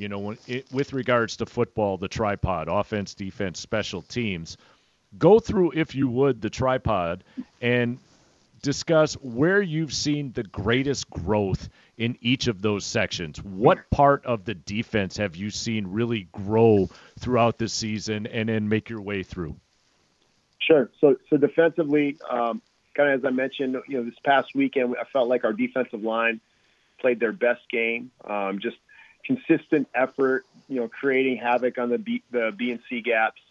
Speaker 2: with regards to football, the tripod, offense, defense, special teams, go through, if you would, the tripod and discuss where you've seen the greatest growth in each of those sections. What part of the defense have you seen really grow throughout the season and then make your way through?
Speaker 10: Sure. So defensively, kind of as I mentioned, this past weekend, I felt like our defensive line played their best game. Just consistent effort, creating havoc on the B and C gaps.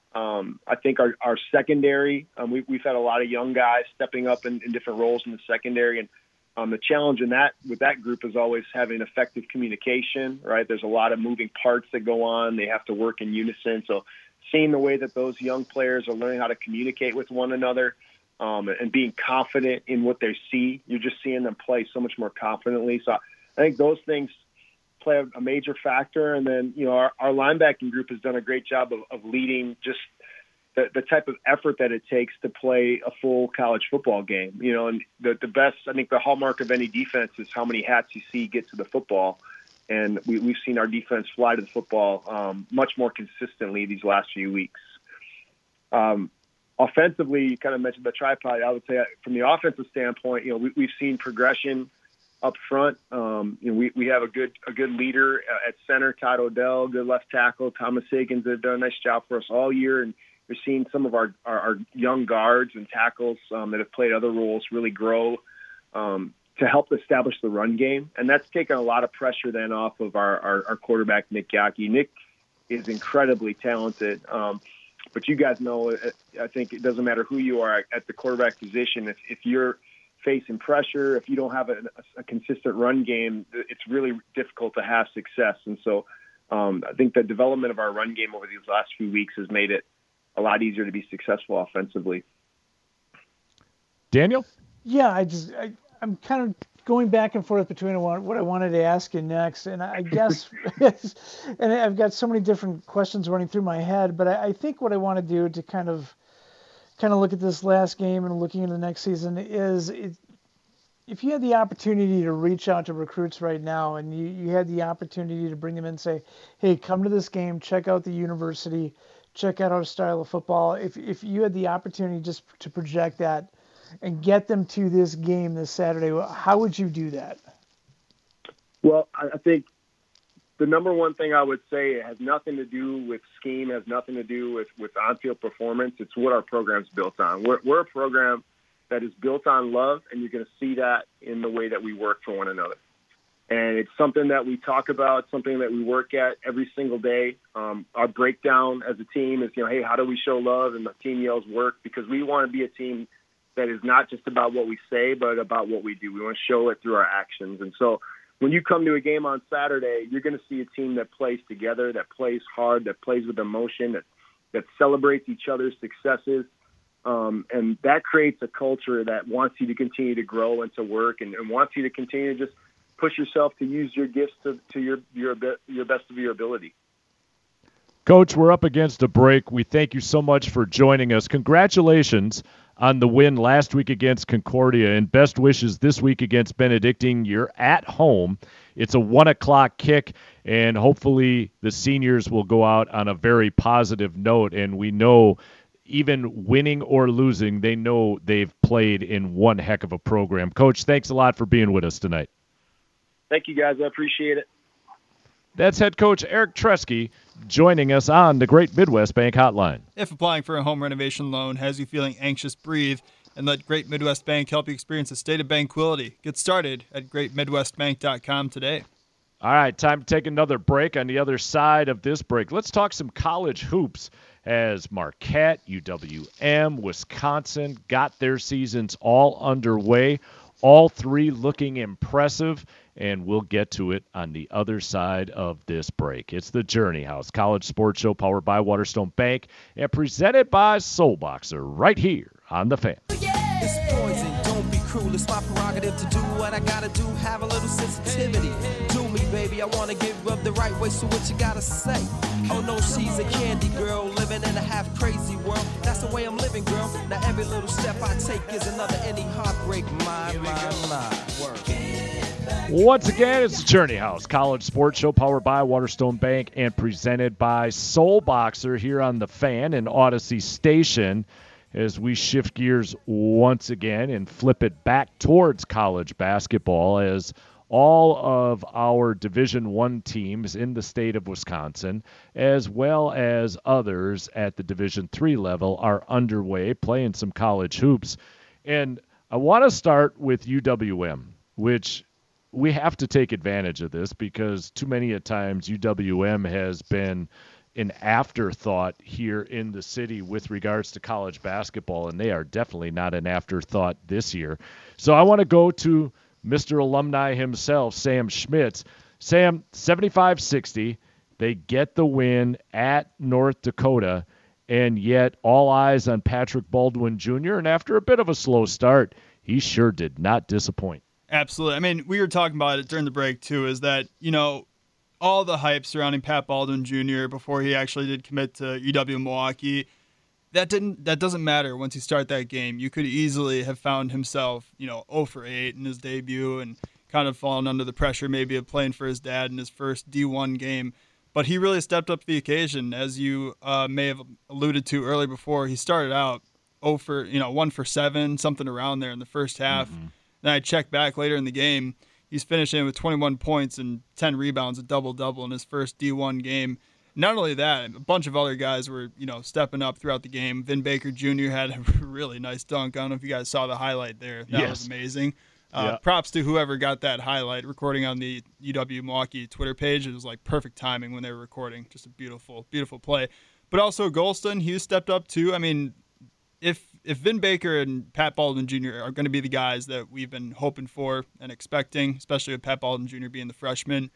Speaker 10: I think our secondary, we've had a lot of young guys stepping up in different roles in the secondary, and the challenge with that group is always having effective communication, right? There's a lot of moving parts that go on. They have to work in unison. So seeing the way that those young players are learning how to communicate with one another and being confident in what they see, you're just seeing them play so much more confidently. So I think those things play a major factor. And then, our linebacking group has done a great job of leading just the type of effort that it takes to play a full college football game. And the best, I think the hallmark of any defense is how many hats you see get to the football. And we've seen our defense fly to the football much more consistently these last few weeks. Offensively, you kind of mentioned the tripod. I would say from the offensive standpoint, we've seen progression up front. We have a good leader at center, Todd Odell, good left tackle, Thomas Higgins. They've done a nice job for us all year, and we're seeing some of our young guards and tackles that have played other roles really grow to help establish the run game, and that's taken a lot of pressure then off of our quarterback, Nick Yaki. Nick is incredibly talented, but you guys know, I think it doesn't matter who you are at the quarterback position. If you're facing pressure, if you don't have a consistent run game, it's really difficult to have success. And so I think the development of our run game over these last few weeks has made it a lot easier to be successful offensively.
Speaker 2: Daniel?
Speaker 3: Yeah, I'm kind of going back and forth between what I wanted to ask you next, and I guess, and I've got so many different questions running through my head, but I think what I want to do to kind of look at this last game and looking into the next season is, if you had the opportunity to reach out to recruits right now, and you had the opportunity to bring them in and say, hey, come to this game, check out the university, check out our style of football. If you had the opportunity just to project that and get them to this game this Saturday, how would you do that?
Speaker 10: Well, I think the number one thing I would say, it has nothing to do with scheme, has nothing to do with on-field performance. It's what our program's built on. We're a program that is built on love, and you're going to see that in the way that we work for one another. And it's something that we talk about, something that we work at every single day. Our breakdown as a team is, hey, how do we show love? And the team yells work, because we want to be a team that is not just about what we say, but about what we do. We want to show it through our actions. And so when you come to a game on Saturday, you're going to see a team that plays together, that plays hard, that plays with emotion, that celebrates each other's successes. And that creates a culture that wants you to continue to grow and to work, and wants you to continue to just push yourself to use your gifts to your best of your ability.
Speaker 2: Coach, we're up against a break. We thank you so much for joining us. Congratulations on the win last week against Concordia, and best wishes this week against Benedictine. You're at home. It's a 1:00 kick, and hopefully the seniors will go out on a very positive note. And we know, even winning or losing, they know they've played in one heck of a program. Coach, thanks a lot for being with us tonight.
Speaker 10: Thank you, guys. I appreciate it.
Speaker 2: That's head coach Eric Tresky joining us on the Great Midwest Bank Hotline.
Speaker 5: If applying for a home renovation loan has you feeling anxious, breathe and let Great Midwest Bank help you experience a state of tranquility. Get started at greatmidwestbank.com today.
Speaker 2: All right, time to take another break. On the other side of this break, let's talk some college hoops, as Marquette, UWM, Wisconsin got their seasons all underway. All three looking impressive, and we'll get to it on the other side of this break. It's the Journey House College Sports Show, powered by Waterstone Bank and presented by Soul Boxer, right here on The Fan.
Speaker 9: It's poison, don't be cruel. It's my prerogative to do what I gotta do. Have a little sensitivity. Do me, baby. I wanna give up the right way, so what you gotta say? Oh no, she's a candy girl, living in a half crazy world. That's the way I'm living, girl. Now every little step I take is another any heartbreak. My. Word.
Speaker 2: Once again, it's the Journey House College Sports Show, powered by Waterstone Bank and presented by Soul Boxer here on The Fan and Odyssey Station, as we shift gears once again and flip it back towards college basketball, as all of our Division I teams in the state of Wisconsin, as well as others at the Division III level, are underway playing some college hoops. And I want to start with UWM, which we have to take advantage of this, because too many a times UWM has been an afterthought here in the city with regards to college basketball, and they are definitely not an afterthought this year. So I want to go to Mr. Alumni himself, Sam Schmitz. Sam, 75-60, they get the win at North Dakota, and yet all eyes on Patrick Baldwin Jr., and after a bit of a slow start, he sure did not disappoint.
Speaker 5: Absolutely. I mean, we were talking about it during the break, too, is that, all the hype surrounding Pat Baldwin Jr. before he actually did commit to UW Milwaukee, that doesn't matter once you start that game. You could easily have found himself, 0 for 8 in his debut and kind of fallen under the pressure maybe of playing for his dad in his first D1 game. But he really stepped up to the occasion, as you may have alluded to earlier before. He started out 1 for 7, something around there in the first half. Mm-hmm. Then I checked back later in the game. He's finishing with 21 points and 10 rebounds, a double-double in his first D1 game. Not only that, a bunch of other guys were, stepping up throughout the game. Vin Baker Jr. had a really nice dunk. I don't know if you guys saw the highlight there. That was amazing. Props to whoever got that highlight, recording on the UW Milwaukee Twitter page. It was like perfect timing when they were recording. Just a beautiful, beautiful play. But also Golston, he stepped up too. I mean, if Vin Baker and Pat Baldwin Jr. are going to be the guys that we've been hoping for and expecting, especially with Pat Baldwin Jr. being the freshman,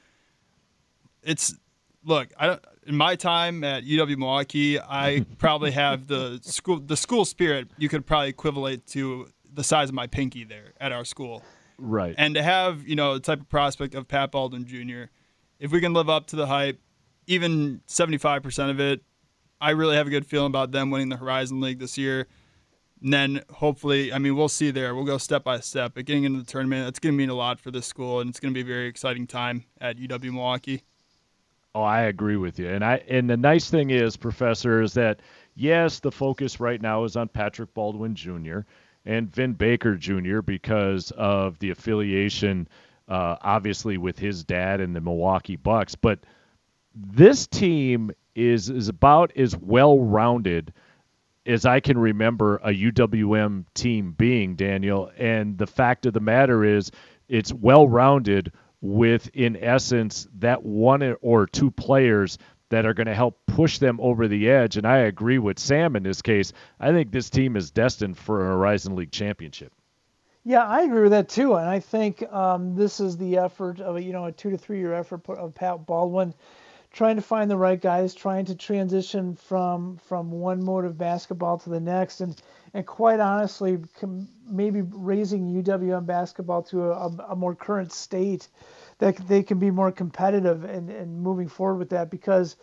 Speaker 5: in my time at UW Milwaukee, I probably have the school spirit you could probably equivalent to the size of my pinky there at our school.
Speaker 2: Right.
Speaker 5: And to have, the type of prospect of Pat Baldwin Jr., if we can live up to the hype, even 75% of it, I really have a good feeling about them winning the Horizon League this year. And then hopefully, we'll see there. We'll go step by step. But getting into the tournament, that's going to mean a lot for this school, and it's going to be a very exciting time at UW Milwaukee.
Speaker 2: Oh, I agree with you. And the nice thing is, Professor, is that, yes, the focus right now is on Patrick Baldwin Jr. and Vin Baker Jr. because of the affiliation, obviously, with his dad and the Milwaukee Bucks. But this team is about as well-rounded as I can remember a UWM team being, Daniel. And the fact of the matter is it's well-rounded with, in essence, that one or two players that are going to help push them over the edge. And I agree with Sam in this case. I think this team is destined for a Horizon League championship.
Speaker 3: Yeah, I agree with that too. And I think this is the effort of a 2 to 3 year effort of Pat Baldwin, trying to find the right guys, trying to transition from one mode of basketball to the next, and quite honestly, maybe raising UWM basketball to a more current state that they can be more competitive and moving forward with that. Because,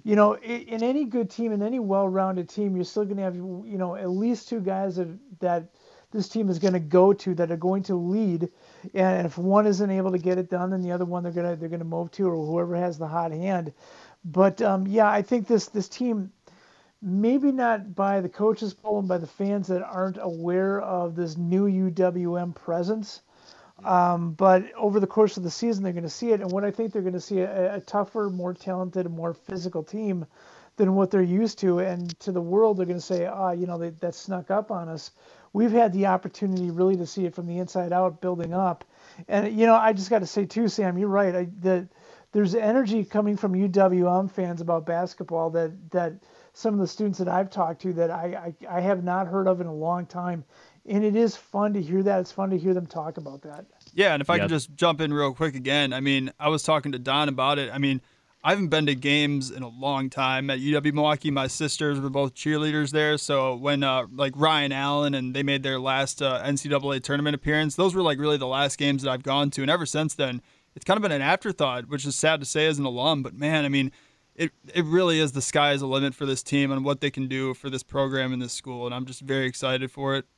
Speaker 3: in any good team, in any well-rounded team, you're still going to have, at least two guys that this team is going to go to that are going to lead. And if one isn't able to get it done, then the other one they're gonna move to, or whoever has the hot hand. But I think this team, maybe not by the coaches poll and by the fans that aren't aware of this new UWM presence, but over the course of the season they're going to see it. And what I think they're going to see a tougher, more talented, and more physical team than what they're used to. And to the world, they're going to say, that snuck up on us. We've had the opportunity really to see it from the inside out, building up. And, I just got to say, too, Sam, you're right. There's energy coming from UWM fans about basketball that some of the students that I've talked to that I have not heard of in a long time. And it is fun to hear that. It's fun to hear them talk about that.
Speaker 5: Yeah, and if I could just jump in real quick again. I was talking to Don about it. I haven't been to games in a long time at UW Milwaukee. My sisters were both cheerleaders there. So when Ryan Allen and they made their last NCAA tournament appearance, those were really the last games that I've gone to. And ever since then, it's kind of been an afterthought, which is sad to say as an alum. But man, it really is the sky is the limit for this team and what they can do for this program and this school. And I'm just very excited for it.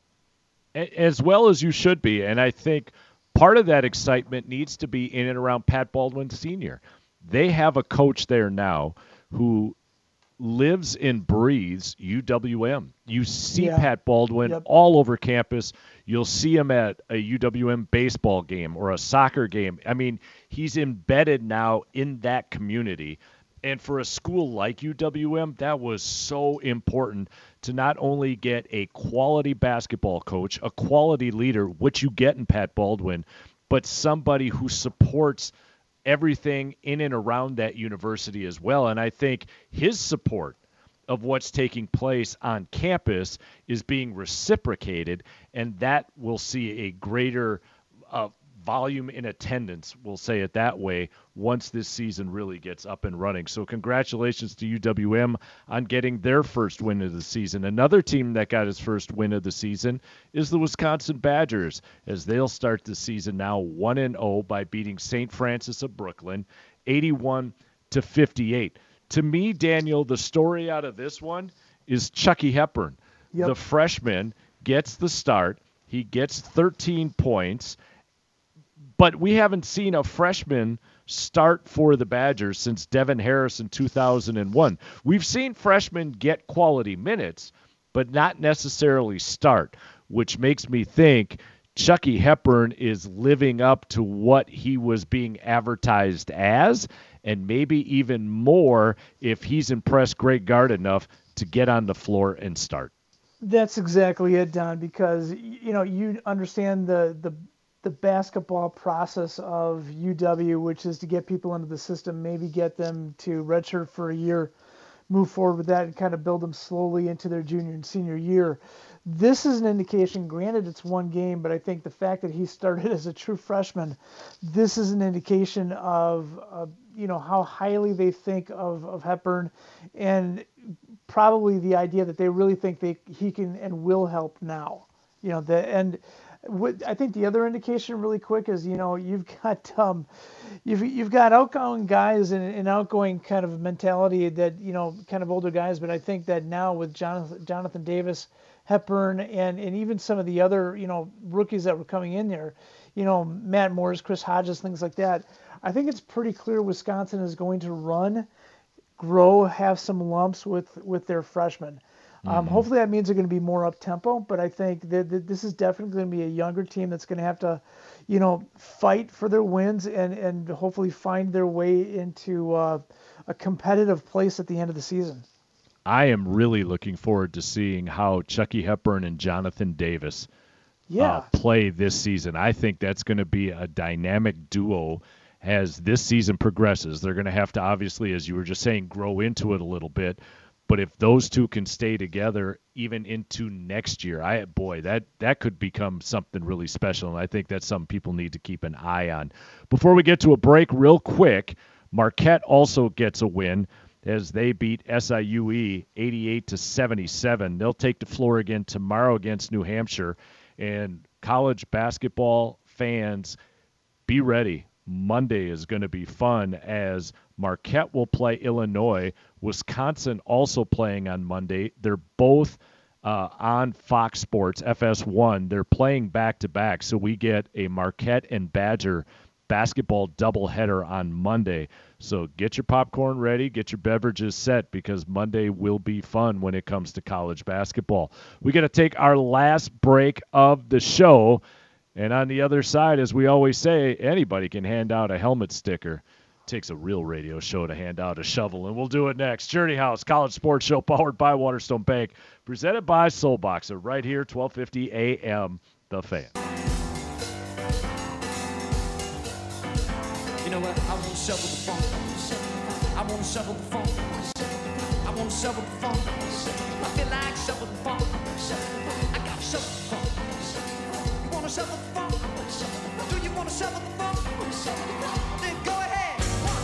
Speaker 2: As well as you should be. And I think part of that excitement needs to be in and around Pat Baldwin Sr. They have a coach there now who lives and breathes UWM. You see Pat Baldwin all over campus. You'll see him at a UWM baseball game or a soccer game. He's embedded now in that community. And for a school like UWM, that was so important to not only get a quality basketball coach, a quality leader, which you get in Pat Baldwin, but somebody who supports everything in and around that university as well. And I think his support of what's taking place on campus is being reciprocated, and that will see a greater volume in attendance, we'll say it that way, once this season really gets up and running. So congratulations to UWM on getting their first win of the season. Another team that got its first win of the season is the Wisconsin Badgers, as they'll start the season now 1-0 by beating St. Francis of Brooklyn 81-58. To me, Daniel, the story out of this one is Chucky Hepburn. The freshman gets the start. He gets 13 points. But we haven't seen a freshman start for the Badgers since Devin Harris in 2001. We've seen freshmen get quality minutes, but not necessarily start, which makes me think Chucky Hepburn is living up to what he was being advertised as, and maybe even more if he's impressed Greg Gard enough to get on the floor and start.
Speaker 3: That's exactly it, Don, because, you understand the basketball process of UW, which is to get people into the system, maybe get them to redshirt for a year, move forward with that, and kind of build them slowly into their junior and senior year. This is an indication, granted it's one game, but I think the fact that he started as a true freshman, this is an indication of how highly they think of Hepburn, and probably the idea that they really think he can and will help now. I think the other indication, really quick, is you've got outgoing guys and an outgoing kind of mentality that kind of older guys, but I think that now with Jonathan Davis, Hepburn, and even some of the other rookies that were coming in there, Matt Morris, Chris Hodges, things like that, I think it's pretty clear Wisconsin is going to grow, have some lumps with their freshmen. Hopefully that means they're going to be more up-tempo, but I think that this is definitely going to be a younger team that's going to have to, fight for their wins and hopefully find their way into a competitive place at the end of the season.
Speaker 2: I am really looking forward to seeing how Chucky Hepburn and Jonathan Davis play this season. I think that's going to be a dynamic duo as this season progresses. They're going to have to, obviously, as you were just saying, grow into it a little bit. But if those two can stay together even into next year, that could become something really special, and I think that's something people need to keep an eye on. Before we get to a break, real quick, Marquette also gets a win as they beat SIUE 88-77. They'll take the floor again tomorrow against New Hampshire. And college basketball fans, be ready. Monday is going to be fun as Marquette will play Illinois. Wisconsin also playing on Monday. They're both on Fox Sports, FS1. They're playing back-to-back, so we get a Marquette and Badger basketball doubleheader on Monday. So get your popcorn ready, get your beverages set, because Monday will be fun when it comes to college basketball. We got to take our last break of the show. And on the other side, as we always say, anybody can hand out a helmet sticker. It takes a real radio show to hand out a shovel, and we'll do it next. Journey House College Sports Show, powered by Waterstone Bank, presented by Soul Boxer, right here, 1250 AM, The Fan.
Speaker 9: You know what? I want to shovel the funk. I want to shovel the funk. I want to shovel the funk. I feel like shovel the funk. I got to shovel the funk. You want to shovel the funk? Do you want to shovel the funk? Then go ahead.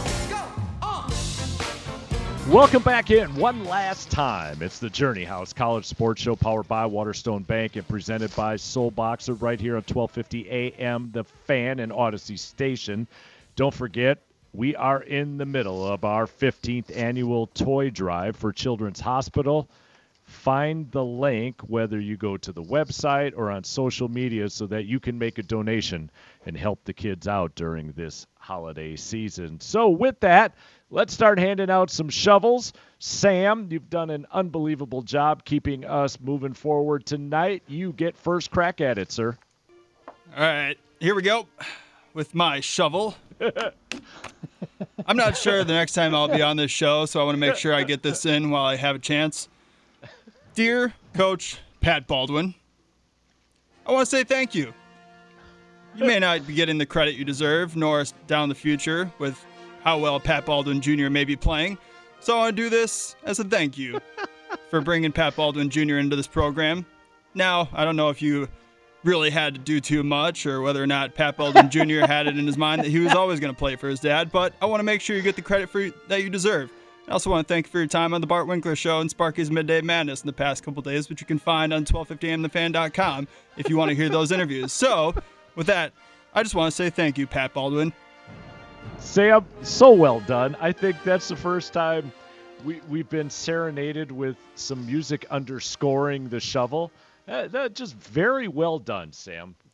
Speaker 9: Go.
Speaker 2: Welcome back in one last time. It's the Journey House College Sports Show, powered by Waterstone Bank and presented by Soul Boxer, right here on 1250 AM, The Fan and Odyssey Station. Don't forget, we are in the middle of our 15th annual toy drive for Children's Hospital. Find the link, whether you go to the website or on social media, so that you can make a donation and help the kids out during this holiday season. So with that, let's start handing out some shovels. Sam, you've done an unbelievable job keeping us moving forward tonight. You get first crack at it, sir.
Speaker 5: All right, here we go with my shovel. I'm not sure the next time I'll be on this show, so I want to make sure I get this in while I have a chance. Dear Coach Pat Baldwin, I want to say thank you. You may not be getting the credit you deserve, nor down the future with how well Pat Baldwin Jr. may be playing, so I want to do this as a thank you for bringing Pat Baldwin Jr. into this program. Now, I don't know if you really had to do too much, or whether or not Pat Baldwin Jr. had it in his mind that he was always going to play for his dad, but I want to make sure you get the credit that you deserve. I also want to thank you for your time on the Bart Winkler Show and Sparky's Midday Madness in the past couple days, which you can find on 1250amthefan.com if you want to hear those interviews. So, with that, I just want to say thank you, Pat Baldwin.
Speaker 2: Sam, so well done. I think that's the first time we've been serenaded with some music underscoring the shovel. That just very well done, Sam.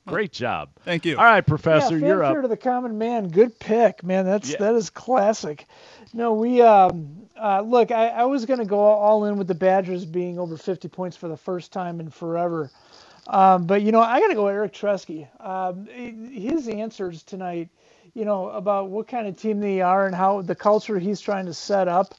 Speaker 2: Great job.
Speaker 5: Thank you.
Speaker 2: All right, Professor,
Speaker 3: yeah,
Speaker 2: you're up.
Speaker 3: Fanfare to the common man. Good pick, man. That is classic. No, we look. I was going to go all in with the Badgers being over 50 points for the first time in forever. But I got to go Eric Tresky. His answers tonight, about what kind of team they are and how the culture he's trying to set up.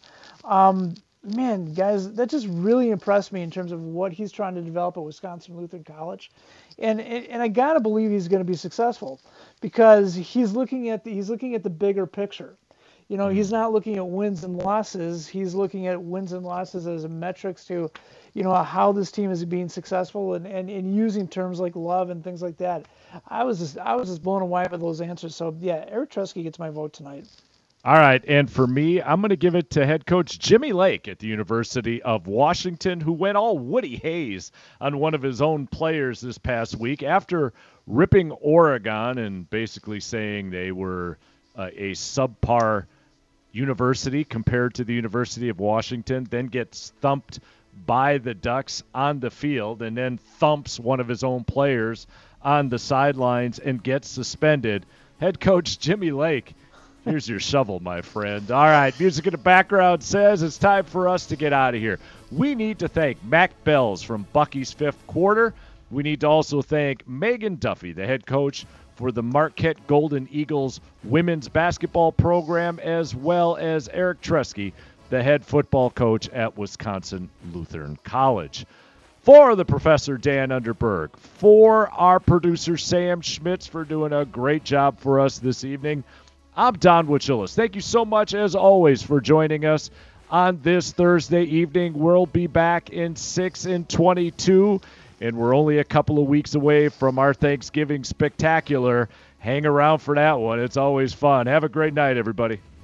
Speaker 3: Man, guys, that just really impressed me in terms of what he's trying to develop at Wisconsin Lutheran College, and I gotta believe he's going to be successful because he's looking at the bigger picture. He's not looking at wins and losses. He's looking at wins and losses as metrics to, how this team is being successful and using terms like love and things like that. I was just blown away by those answers. So yeah, Eric Tresky gets my vote tonight.
Speaker 2: All right, and for me, I'm going to give it to head coach Jimmy Lake at the University of Washington, who went all Woody Hayes on one of his own players this past week after ripping Oregon and basically saying they were a subpar university compared to the University of Washington, then gets thumped by the Ducks on the field and then thumps one of his own players on the sidelines and gets suspended. Head coach Jimmy Lake, here's your shovel, my friend. All right, music in the background says it's time for us to get out of here. We need to thank Mac Bells from Bucky's Fifth Quarter. We need to also thank Megan Duffy, the head coach for the Marquette Golden Eagles women's basketball program, as well as Eric Tresky, the head football coach at Wisconsin Lutheran College. For the Professor Dan Underberg, for our producer Sam Schmitz for doing a great job for us this evening, I'm Don Wachillis. Thank you so much, as always, for joining us on this Thursday evening. We'll be back in 6 and 22, and we're only a couple of weeks away from our Thanksgiving Spectacular. Hang around for that one. It's always fun. Have a great night, everybody.